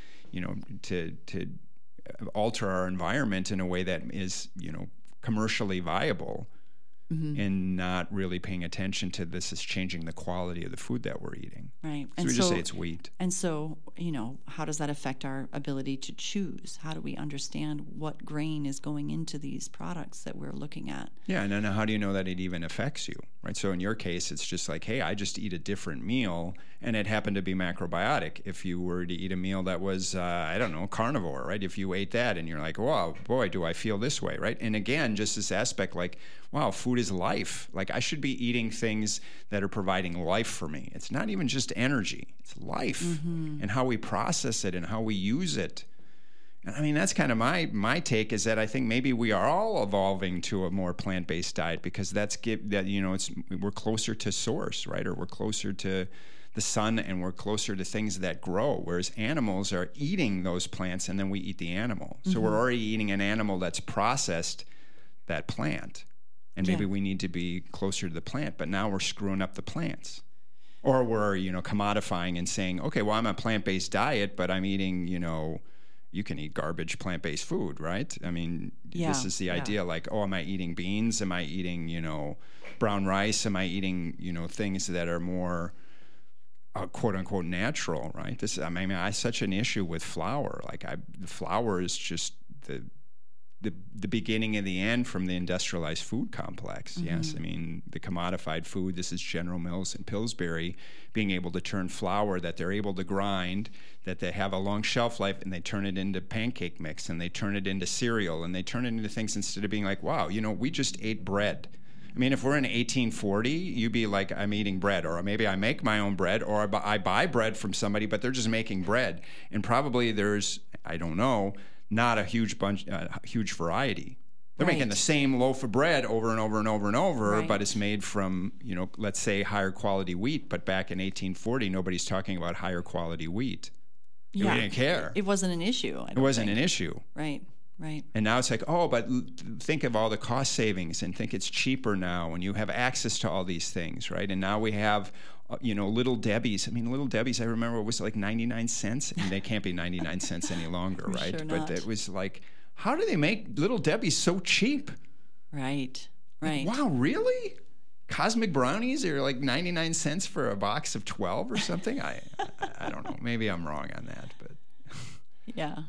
S2: to alter our environment in a way that is commercially viable. And not really paying attention to this is changing the quality of the food that we're eating.
S1: Right.
S2: So we just say it's wheat.
S1: And so, how does that affect our ability to choose? How do we understand what grain is going into these products that we're looking at?
S2: Yeah, and then how do you know that it even affects you, right? So in your case, it's just like, hey, I just eat a different meal, and it happened to be macrobiotic. If you were to eat a meal that was, carnivore, right? If you ate that and you're like, wow, boy, do I feel this way, right? And again, just this aspect like, wow, food is life. Like I should be eating things that are providing life for me. It's not even just energy, it's life and how we process it and how we use it. And I mean, that's kind of my take is that I think maybe we are all evolving to a more plant-based diet because we're closer to source, right? Or we're closer to the sun and we're closer to things that grow, whereas animals are eating those plants and then we eat the animal. So we're already eating an animal that's processed that plant. And maybe we need to be closer to the plant, but now we're screwing up the plants. Or we're, commodifying and saying, okay, well, I'm a plant-based diet, but I'm eating, you can eat garbage plant-based food, right? I mean, this is the idea like, oh, am I eating beans? Am I eating, brown rice? Am I eating, things that are more quote unquote natural, right? I have such an issue with flour. Like the flour is just the beginning and the end from the industrialized food complex. Yes, I mean the commodified food. This is General Mills and Pillsbury being able to turn flour that they're able to grind, that they have a long shelf life, and they turn it into pancake mix, and they turn it into cereal, and they turn it into things instead of being like, wow, we just ate bread. I mean, if we're in 1840, you'd be like, I'm eating bread, or maybe I make my own bread, or I buy bread from somebody, but they're just making bread, and probably there's, I don't know, not a huge variety. They're making the same loaf of bread over and over and over and over, but it's made from, let's say higher quality wheat. But back in 1840, nobody's talking about higher quality wheat. Yeah. We didn't care.
S1: It wasn't an issue.
S2: It wasn't an issue.
S1: Right.
S2: And now it's like, oh, but think of all the cost savings and think it's cheaper now and you have access to all these things, right? And now we have Little Debbie's. I mean, Little Debbie's, I remember it was like 99 cents. And they can't be 99 cents any longer, right?
S1: Sure
S2: but it was like, how do they make Little Debbie's so cheap?
S1: Right.
S2: Like, wow, really? Cosmic brownies are like 99 cents for a box of 12 or something? I don't know. Maybe I'm wrong on that, but...
S1: Yeah.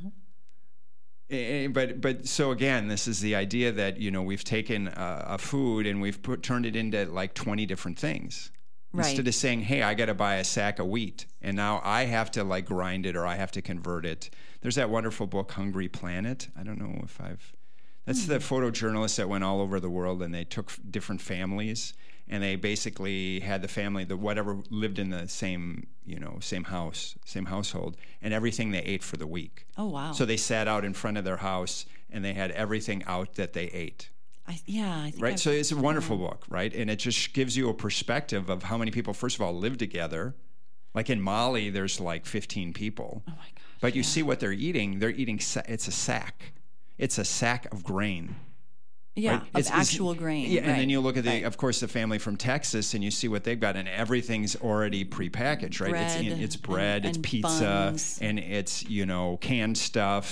S2: But so again, this is the idea that, we've taken a food and we've turned it into like 20 different things. Right. Instead of saying, hey, I got to buy a sack of wheat and now I have to like grind it or I have to convert it. There's that wonderful book, Hungry Planet. I don't know if that's the photojournalist that went all over the world and they took different families and they basically had the family that whatever lived in the same household and everything they ate for the week.
S1: Oh, wow.
S2: So they sat out in front of their house and they had everything out that they ate.
S1: I think
S2: right. So it's a wonderful book, right? And it just gives you a perspective of how many people, first of all, live together. Like in Mali, there's like 15 people. Oh my gosh! But you see what they're eating. They're eating. It's a sack. It's a sack of grain.
S1: Yeah,
S2: right?
S1: Of actual grain.
S2: Yeah, and then you look at of course, the family from Texas, and you see what they've got, and everything's already prepackaged, right?
S1: Bread
S2: it's bread, it's pizza,
S1: buns.
S2: and it's canned stuff.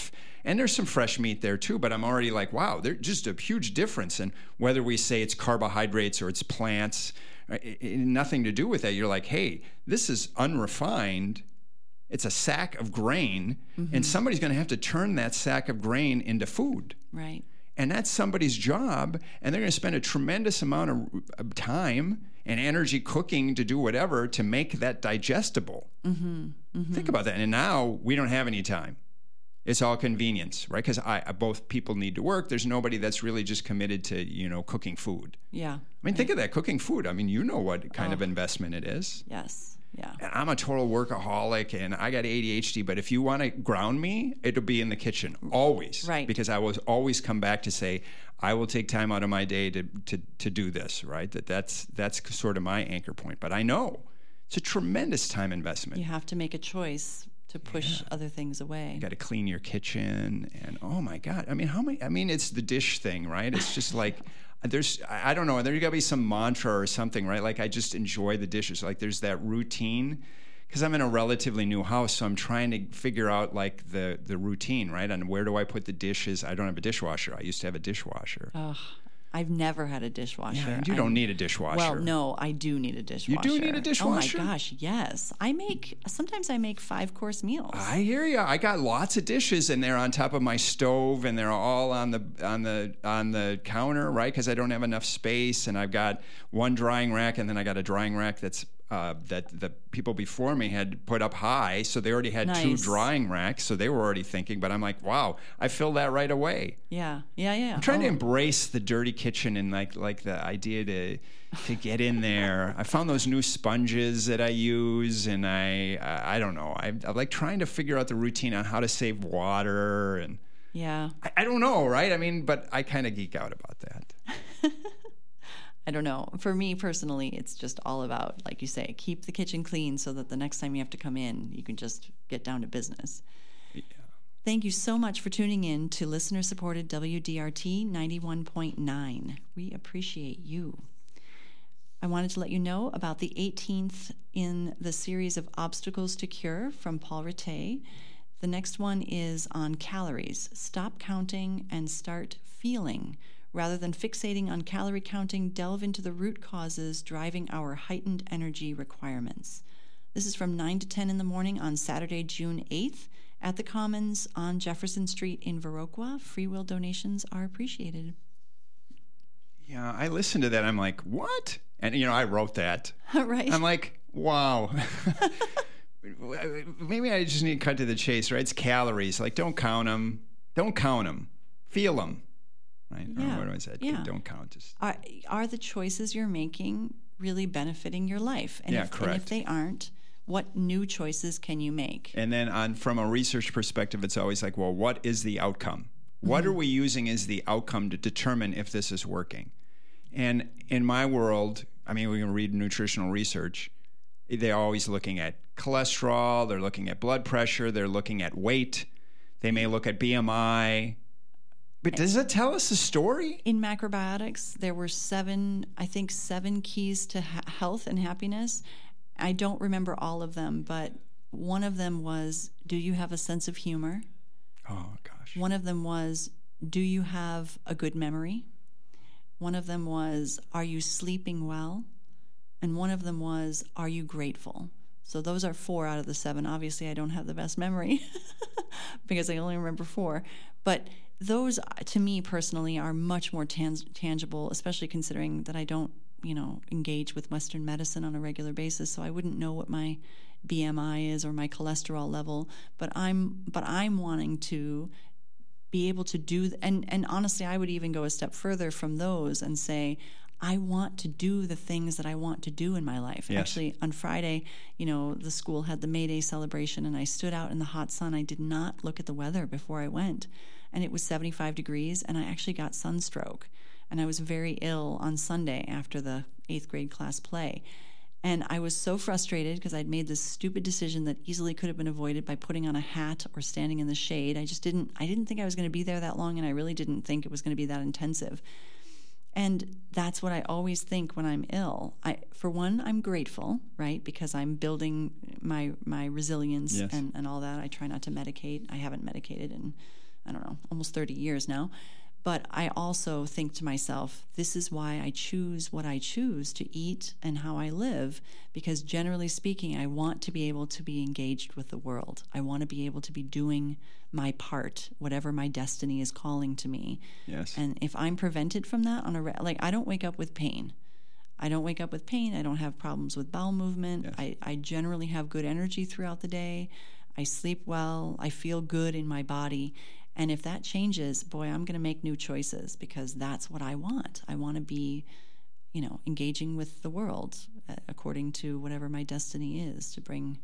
S2: And there's some fresh meat there too, but I'm already like, wow, there's just a huge difference. And whether we say it's carbohydrates or it's plants, nothing to do with that. You're like, hey, this is unrefined. It's a sack of grain, and somebody's going to have to turn that sack of grain into food.
S1: Right.
S2: And that's somebody's job, and they're going to spend a tremendous amount of time and energy cooking to do whatever to make that digestible. Think about that. And now we don't have any time. It's all convenience, right? Because both people need to work. There's nobody that's really just committed to, cooking food.
S1: Yeah.
S2: I mean, think of that, cooking food. I mean, you know what kind of investment it is.
S1: Yes. Yeah.
S2: And I'm a total workaholic, and I got ADHD, but if you want to ground me, it'll be in the kitchen, always.
S1: Right.
S2: Because I will always come back to say, I will take time out of my day to do this, right? That's sort of my anchor point. But I know it's a tremendous time investment.
S1: You have to make a choice to push other things away.
S2: You got to clean your kitchen, and oh my God. I mean, it's the dish thing, right? It's just like, I don't know, there's got to be some mantra or something, right? Like, I just enjoy the dishes. Like, there's that routine, because I'm in a relatively new house, so I'm trying to figure out, like, the routine, right? And where do I put the dishes? I don't have a dishwasher. I used to have a dishwasher.
S1: Ugh. I've never had a dishwasher.
S2: Yeah, you don't need a dishwasher.
S1: Well, no, I do need a dishwasher.
S2: You do need a dishwasher?
S1: Oh my gosh, yes. Sometimes I make 5-course meals.
S2: I hear you. I got lots of dishes, and they're on top of my stove, and they're all on the counter, right? Because I don't have enough space, and I've got one drying rack, and then I got a drying rack that the people before me had put up high, so they already had 2 drying racks, so they were already thinking. But I'm like, wow, I filled that right away.
S1: Yeah.
S2: I'm trying to embrace the dirty kitchen and like the idea to get in there. I found those new sponges that I use, and I don't know. I like trying to figure out the routine on how to save water, and I don't know, right? I mean, but I kind of geek out about that.
S1: I don't know. For me personally, it's just all about, like you say, keep the kitchen clean so that the next time you have to come in, you can just get down to business. Yeah. Thank you so much for tuning in to listener-supported WDRT 91.9. We appreciate you. I wanted to let you know about the 18th in the series of Obstacles to Cure from Paul Rattay. The next one is on calories. Stop counting and start feeling. Rather than fixating on calorie counting, delve into the root causes driving our heightened energy requirements. This is from 9 to 10 in the morning on Saturday, June 8th at the Commons on Jefferson Street in Viroqua. Free will donations are appreciated.
S2: Yeah, I listened to that. I'm like, what? And, I wrote that.
S1: Right.
S2: I'm like, wow. Maybe I just need to cut to the chase, right? It's calories. Like, don't count them. Don't count them. Feel them. Right?
S1: Yeah.
S2: Or what do I say?
S1: Yeah.
S2: Don't count. Just
S1: are the choices you're making really benefiting your life? And
S2: correct.
S1: And if they aren't, what new choices can you make?
S2: And then from a research perspective, it's always like, well, what is the outcome? What are we using as the outcome to determine if this is working? And in my world, I mean, we can read nutritional research. They're always looking at cholesterol. They're looking at blood pressure. They're looking at weight. They may look at BMI. But does it tell us a story?
S1: In macrobiotics, there were 7 keys to health and happiness. I don't remember all of them, but one of them was, do you have a sense of humor?
S2: Oh, gosh.
S1: One of them was, do you have a good memory? One of them was, are you sleeping well? And one of them was, are you grateful? So those are 4 out of the 7. Obviously, I don't have the best memory because I only remember 4. But those, to me personally, are much more tangible, especially considering that I don't, engage with Western medicine on a regular basis. So I wouldn't know what my BMI is or my cholesterol level. But I'm wanting to be able to do, and honestly, I would even go a step further from those and say, I want to do the things that I want to do in my life.
S2: Yes.
S1: Actually, on Friday, the school had the May Day celebration, and I stood out in the hot sun. I did not look at the weather before I went, and it was 75 degrees, and I actually got sunstroke. And I was very ill on Sunday after the 8th grade class play. And I was so frustrated because I'd made this stupid decision that easily could have been avoided by putting on a hat or standing in the shade. I didn't think I was going to be there that long, and I really didn't think it was going to be that intensive. And that's what I always think when I'm ill. For one, I'm grateful, right? Because I'm building my resilience.
S2: Yes.
S1: and all that. I try not to medicate. I haven't medicated in, I don't know, almost 30 years now. But I also think to myself, this is why I choose what I choose to eat and how I live, because generally speaking, I want to be able to be engaged with the world. I want to be able to be doing my part, whatever my destiny is calling to me.
S2: Yes.
S1: And if I'm prevented from that I don't wake up with pain. I don't wake up with pain. I don't have problems with bowel movement.
S2: Yes.
S1: I generally have good energy throughout the day. I sleep well. I feel good in my body. And if that changes, boy, I'm going to make new choices, because that's what I want. I want to be, engaging with the world according to whatever my destiny is to bring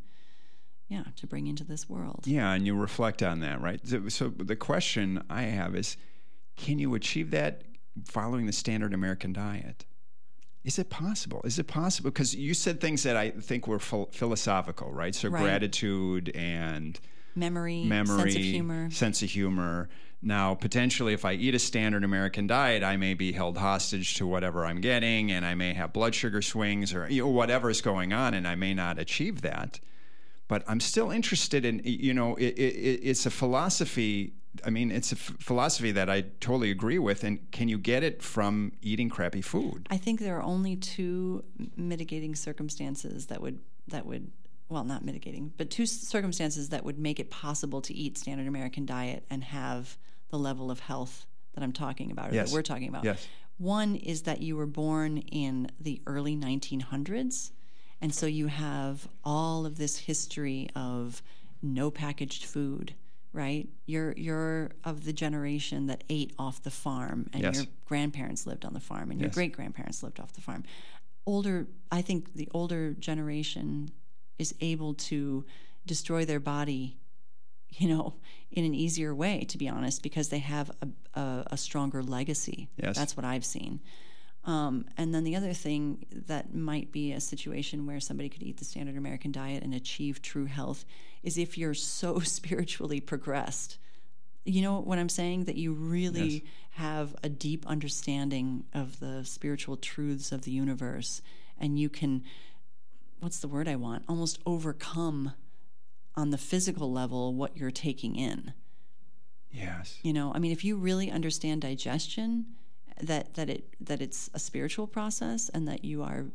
S1: into this world.
S2: Yeah, and you reflect on that, right? So the question I have is, can you achieve that following the standard American diet? Is it possible? Because you said things that I think were philosophical, right? So gratitude and
S1: memory,
S2: sense of humor. Now, potentially, if I eat a standard American diet, I may be held hostage to whatever I'm getting, and I may have blood sugar swings or whatever's going on, and I may not achieve that. But I'm still interested in, it's a philosophy. I mean, it's a philosophy that I totally agree with. And can you get it from eating crappy food?
S1: I think there are only two mitigating circumstances that would well, not mitigating, but two circumstances that would make it possible to eat standard American diet and have the level of health that I'm talking about, or
S2: yes.
S1: that we're talking about.
S2: Yes.
S1: One is that you were born in the early 1900s, and so you have all of this history of no packaged food, right? You're of the generation that ate off the farm, and
S2: yes.
S1: your grandparents lived on the farm, and your
S2: yes.
S1: great-grandparents lived off the farm. I think the older generation is able to destroy their body, in an easier way, to be honest, because they have a stronger legacy.
S2: Yes.
S1: That's what I've seen. And then the other thing that might be a situation where somebody could eat the standard American diet and achieve true health is if you're so spiritually progressed. You know what I'm saying? That you really
S2: yes.
S1: have a deep understanding of the spiritual truths of the universe, and you can, what's the word I want? Almost overcome on the physical level what you're taking in.
S2: Yes.
S1: If you really understand digestion, that it's a spiritual process, and that you are,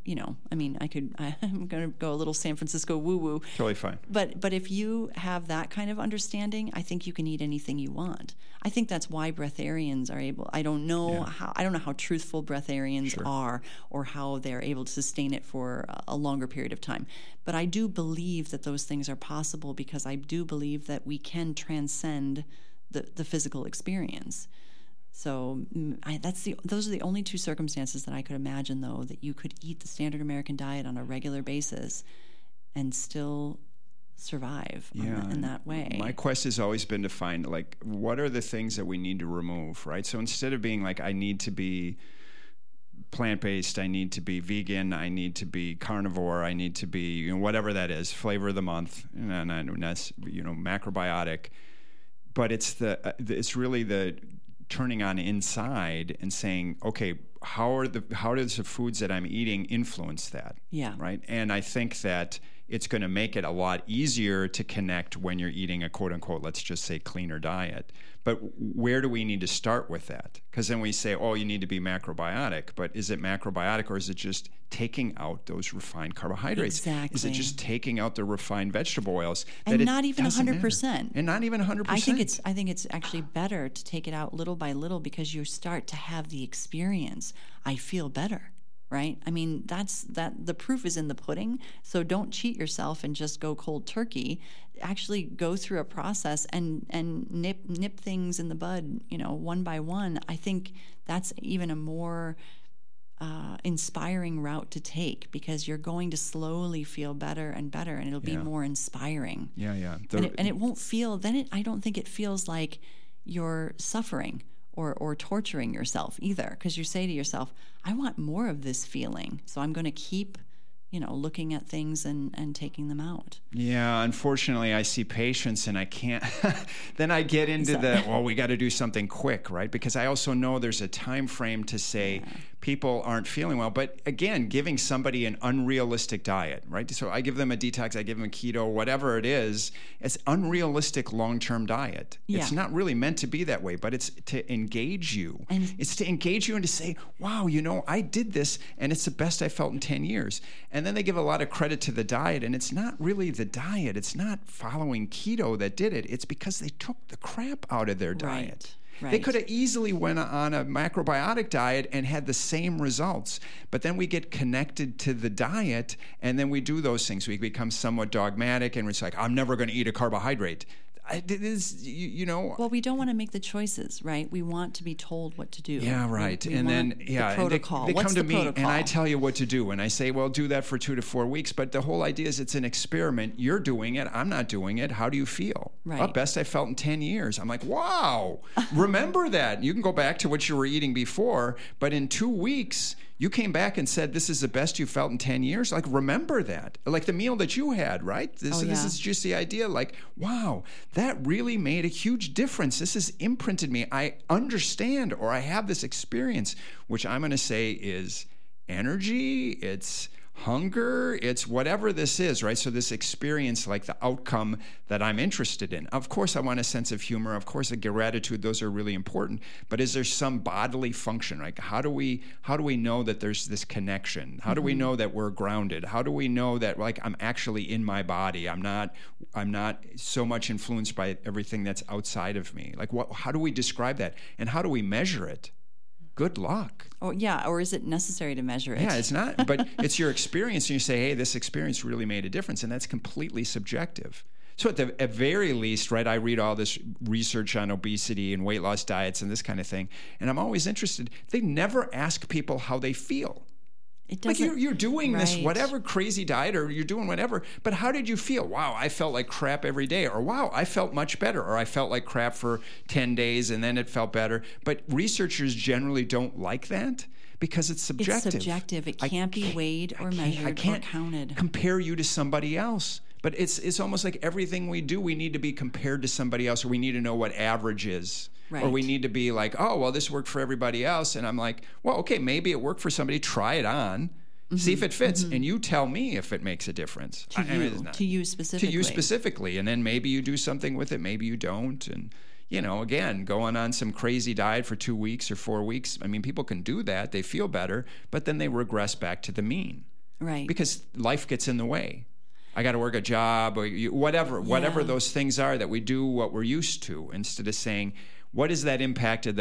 S1: I'm going to go a little San Francisco woo-woo.
S2: Totally fine.
S1: But if you have that kind of understanding, I think you can eat anything you want. I think that's why breatharians are able. I don't know how truthful breatharians
S2: sure.
S1: are, or how they're able to sustain it for a longer period of time. But I do believe that those things are possible, because I do believe that we can transcend the physical experience. So those are the only two circumstances that I could imagine, though, that you could eat the standard American diet on a regular basis and still survive in that way.
S2: My quest has always been to find, what are the things that we need to remove, right? So instead of being I need to be plant-based, I need to be vegan, I need to be carnivore, I need to be, whatever that is, flavor of the month, and that's, macrobiotic. But it's really the turning on inside and saying, okay, how does the foods that I'm eating influence that?
S1: Yeah.
S2: Right. And I think that it's going to make it a lot easier to connect when you're eating a quote unquote, let's just say, cleaner diet. But where do we need to start with that? Because then we say, oh, you need to be macrobiotic. But is it macrobiotic, or is it just taking out those refined carbohydrates?
S1: Exactly.
S2: Is it just taking out the refined vegetable oils?
S1: And not even 100%.
S2: And not even 100%.
S1: I think it's actually better to take it out little by little, because you start to have the experience. I feel better. Right? I mean, the proof is in the pudding. So don't cheat yourself and just go cold turkey. Actually go through a process and nip things in the bud, one by one. I think that's even a more inspiring route to take, because you're going to slowly feel better and better, and it'll be more inspiring.
S2: Yeah.
S1: And it won't feel, I don't think it feels like you're suffering or torturing yourself either, because you say to yourself, I want more of this feeling, so I'm going to keep, looking at things and taking them out.
S2: Yeah, unfortunately, I see patients and I can't. Then I get into we got to do something quick, right? Because I also know there's a time frame to say people aren't feeling well. But again, giving somebody an unrealistic diet, right? So I give them a detox, I give them a keto, whatever it is. It's unrealistic long-term diet.
S1: Yeah.
S2: It's not really meant to be that way, but it's to engage you. It's to engage you and to say, wow, I did this and it's the best I felt in 10 years. And then they give a lot of credit to the diet, and it's not really the diet. It's not following keto that did it. It's because they took the crap out of their diet.
S1: Right.
S2: They could have easily went on a macrobiotic diet and had the same results. But then we get connected to the diet, and then we do those things. We become somewhat dogmatic, and it's like, I'm never going to eat a carbohydrate.
S1: Well, we don't want to make the choices, right? We want to be told what to do.
S2: Yeah, right.
S1: We
S2: and then,
S1: the protocol.
S2: They come to me
S1: protocol?
S2: and I tell you what to do. And I say, well, do that for 2 to 4 weeks. But the whole idea is it's an experiment. You're doing it. I'm not doing it. How do you feel?
S1: Right.
S2: Oh, best I felt in 10 years. I'm like, wow, remember that. You can go back to what you were eating before, but in 2 weeks, you came back and said, this is the best you felt in 10 years. Like, remember that. Like the meal that you had, right? This is just the idea. Like, wow, that really made a huge difference. This has imprinted me. I understand, or I have this experience, which I'm going to say is energy. It's hunger, it's whatever this is, right? So this experience, like the outcome that I'm interested in. Of course, I want a sense of humor. Of course, a gratitude. Those are really important. But is there some bodily function? Like, how do we know that there's this connection? How do we know that we're grounded? How do we know that, like, I'm actually in my body? I'm not so much influenced by everything that's outside of me. Like, how do we describe that? And how do we measure it? Good luck.
S1: Or is it necessary to measure it?
S2: Yeah, it's not, but it's your experience, and you say, hey, this experience really made a difference, and that's completely subjective. So at very least, right, I read all this research on obesity and weight loss diets and this kind of thing, and I'm always interested. They never ask people how they feel.
S1: It
S2: like you're doing this
S1: right.
S2: whatever crazy diet, or you're doing whatever, but how did you feel? Wow, I felt like crap every day. Or wow, I felt much better. Or I felt like crap for 10 days and then it felt better. But researchers generally don't like that because it's subjective.
S1: It's subjective. It can't be weighed or measured or counted.
S2: Compare you to somebody else. But it's almost like everything we do, we need to be compared to somebody else, or we need to know what average is.
S1: Right.
S2: Or we need to be like, oh, well, this worked for everybody else. And I'm like, well, okay, maybe it worked for somebody. Try it on. See if it fits. And you tell me if it makes a difference.
S1: To you specifically.
S2: To you specifically. And then maybe you do something with it. Maybe you don't. And, again, going on some crazy diet for 2 weeks or 4 weeks. I mean, people can do that. They feel better. But then they regress back to the mean.
S1: Right.
S2: Because life gets in the way. I got to work a job or whatever those things are that we do what we're used to, instead of saying, what is that impact of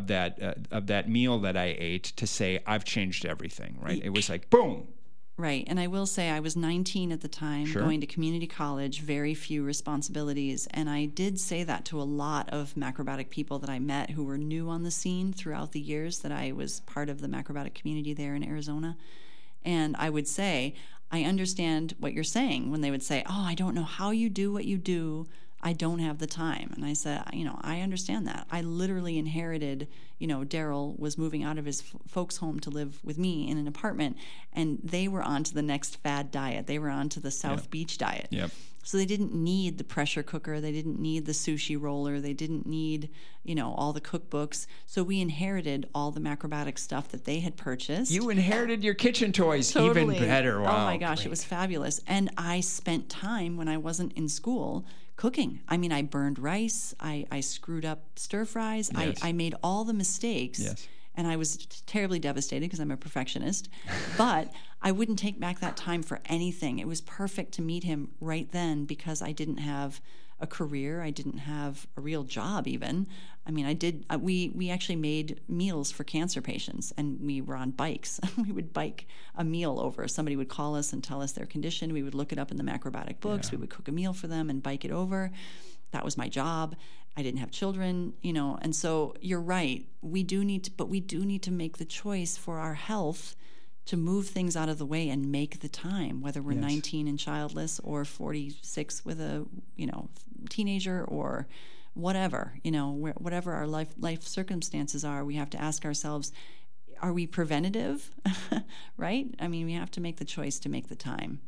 S2: that meal that I ate, to say I've changed everything, right? It was like, boom.
S1: Right. And I will say I was 19 at the time, going to community college, very few responsibilities. And I did say that to a lot of macrobiotic people that I met who were new on the scene throughout the years that I was part of the macrobiotic community there in Arizona. And I would say, I understand what you're saying, when they would say, oh, I don't know how you do what you do. I don't have the time. And I said, I understand that. I literally inherited, Daryl was moving out of his folks' home to live with me in an apartment, and they were on to the next fad diet. They were on to the South Beach diet.
S2: Yep.
S1: So they didn't need the pressure cooker. They didn't need the sushi roller. They didn't need, all the cookbooks. So we inherited all the macrobiotic stuff that they had purchased.
S2: You inherited your kitchen toys.
S1: Totally.
S2: Even better. Wow.
S1: Oh my gosh, Great. It was fabulous. And I spent time when I wasn't in school cooking. I mean, I burned rice. I screwed up stir fries.
S2: Yes.
S1: I made all the mistakes.
S2: Yes.
S1: And I was terribly devastated because I'm a perfectionist. But I wouldn't take back that time for anything. It was perfect to meet him right then because I didn't have a career. I didn't have a real job even. I mean, I did. We actually made meals for cancer patients, and we were on bikes. We would bike a meal over. Somebody would call us and tell us their condition. We would look it up in the macrobiotic books. Yeah. We would cook a meal for them and bike it over. That was my job. I didn't have children, and so you're right. We do need to make the choice for our health to move things out of the way and make the time, whether we're 19 and childless or 46 with a, teenager or whatever, whatever our life circumstances are, we have to ask ourselves, are we preventative? Right? I mean, we have to make the choice to make the time.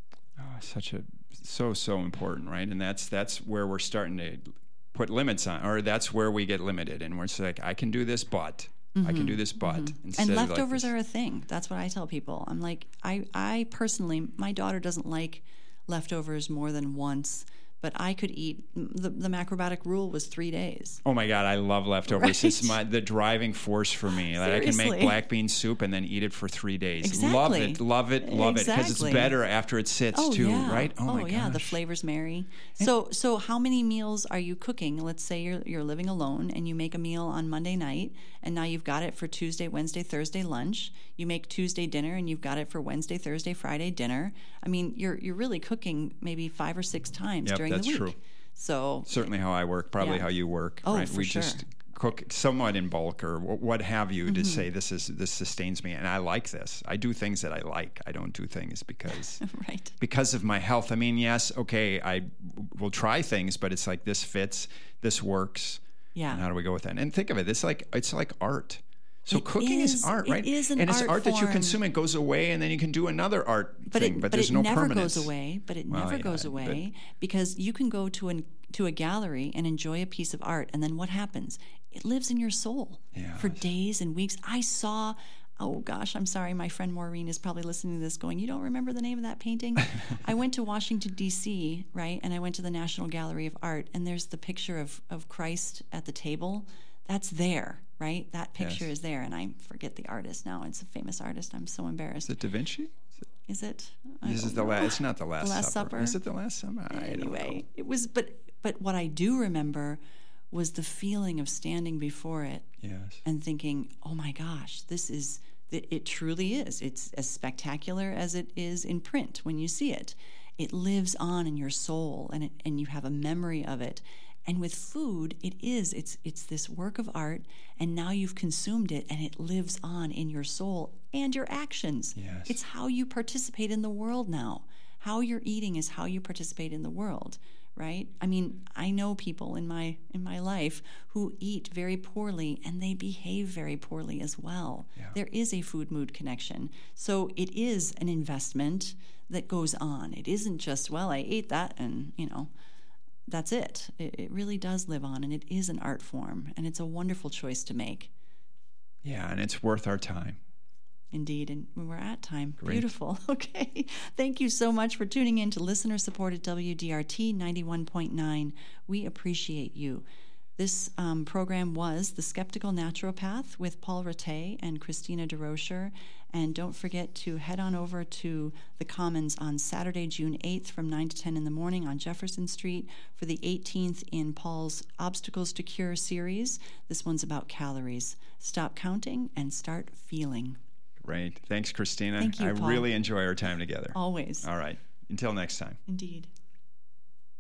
S2: Oh, so important, right? And that's where we're starting to put limits on, or that's where we get limited, and we're just like, I can do this, but I can do this, but instead
S1: and
S2: of
S1: leftovers are a thing. That's what I tell people. I'm like, I personally, my daughter doesn't like leftovers more than once, but I could eat. The macrobiotic rule was 3 days.
S2: Oh my God, I love leftovers.
S1: Right?
S2: It's the driving force for me. That I can make black bean soup and then eat it for 3 days.
S1: Exactly.
S2: Love it, because it's better after it sits too, right?
S1: Oh my gosh. The flavors marry. So how many meals are you cooking? Let's say you're living alone and you make a meal on Monday night, and now you've got it for Tuesday, Wednesday, Thursday lunch. You make Tuesday dinner and you've got it for Wednesday, Thursday, Friday dinner. I mean, you're really cooking maybe 5 or 6 times during the week. That's true. So
S2: certainly how I work, probably how you work.
S1: Oh,
S2: right?
S1: For
S2: we
S1: sure.
S2: Just cook somewhat in bulk or what have you to say this sustains me, and I like this. I do things that I like. I don't do things because because of my health. I mean, yes, okay, I will try things, but it's like this fits, this works. Yeah. And how do we go with that? And think of it, it's like art. So cooking is art, right?
S1: It is an
S2: and it's art
S1: form.
S2: That you consume. It goes away, and then you can do another art thing. But there's no permanence.
S1: But it never goes away because you can go to a gallery and enjoy a piece of art, and then what happens? It lives in your soul for days and weeks. I saw. Oh gosh, I'm sorry. My friend Maureen is probably listening to this going, you don't remember the name of that painting? I went to Washington, D.C., right? And I went to the National Gallery of Art, and there's the picture of Christ at the table. That's there, right? That picture is there, and I forget the artist now. It's a famous artist. I'm so embarrassed.
S2: Is it Da Vinci?
S1: Is it?
S2: This is the last. It's not the Last
S1: Supper.
S2: Is it the Last Supper?
S1: Anyway, it was. But what I do remember was the feeling of standing before it, and thinking, "Oh my gosh, this is." It truly is. It's as spectacular as it is in print when you see it. It lives on in your soul, and you have a memory of it. And with food, it's this work of art, and now you've consumed it, and it lives on in your soul and your actions.
S2: Yes.
S1: It's how you participate in the world now. How you're eating is how you participate in the world, right? I mean, I know people in my life who eat very poorly, and they behave very poorly as well. Yeah. There is a food-mood connection. So it is an investment that goes on. It isn't just, well, I ate that and, that's it. It really does live on, and it is an art form, and it's a wonderful choice to make.
S2: Yeah, and it's worth our time.
S1: Indeed, and we're at time.
S2: Great.
S1: Beautiful. Okay. Thank you so much for tuning in to listener-supported WDRT 91.9. We appreciate you. This program was The Skeptical Naturopath with Paul Rattay and Christina DeRocher. And don't forget to head on over to the Commons on Saturday, June 8th from 9 to 10 in the morning on Jefferson Street for the 18th in Paul's Obstacles to Cure series. This one's about calories. Stop counting and start feeling.
S2: Great. Thanks, Christina.
S1: Thank you, Paul.
S2: I really enjoy our time together.
S1: Always.
S2: All right. Until next time.
S1: Indeed.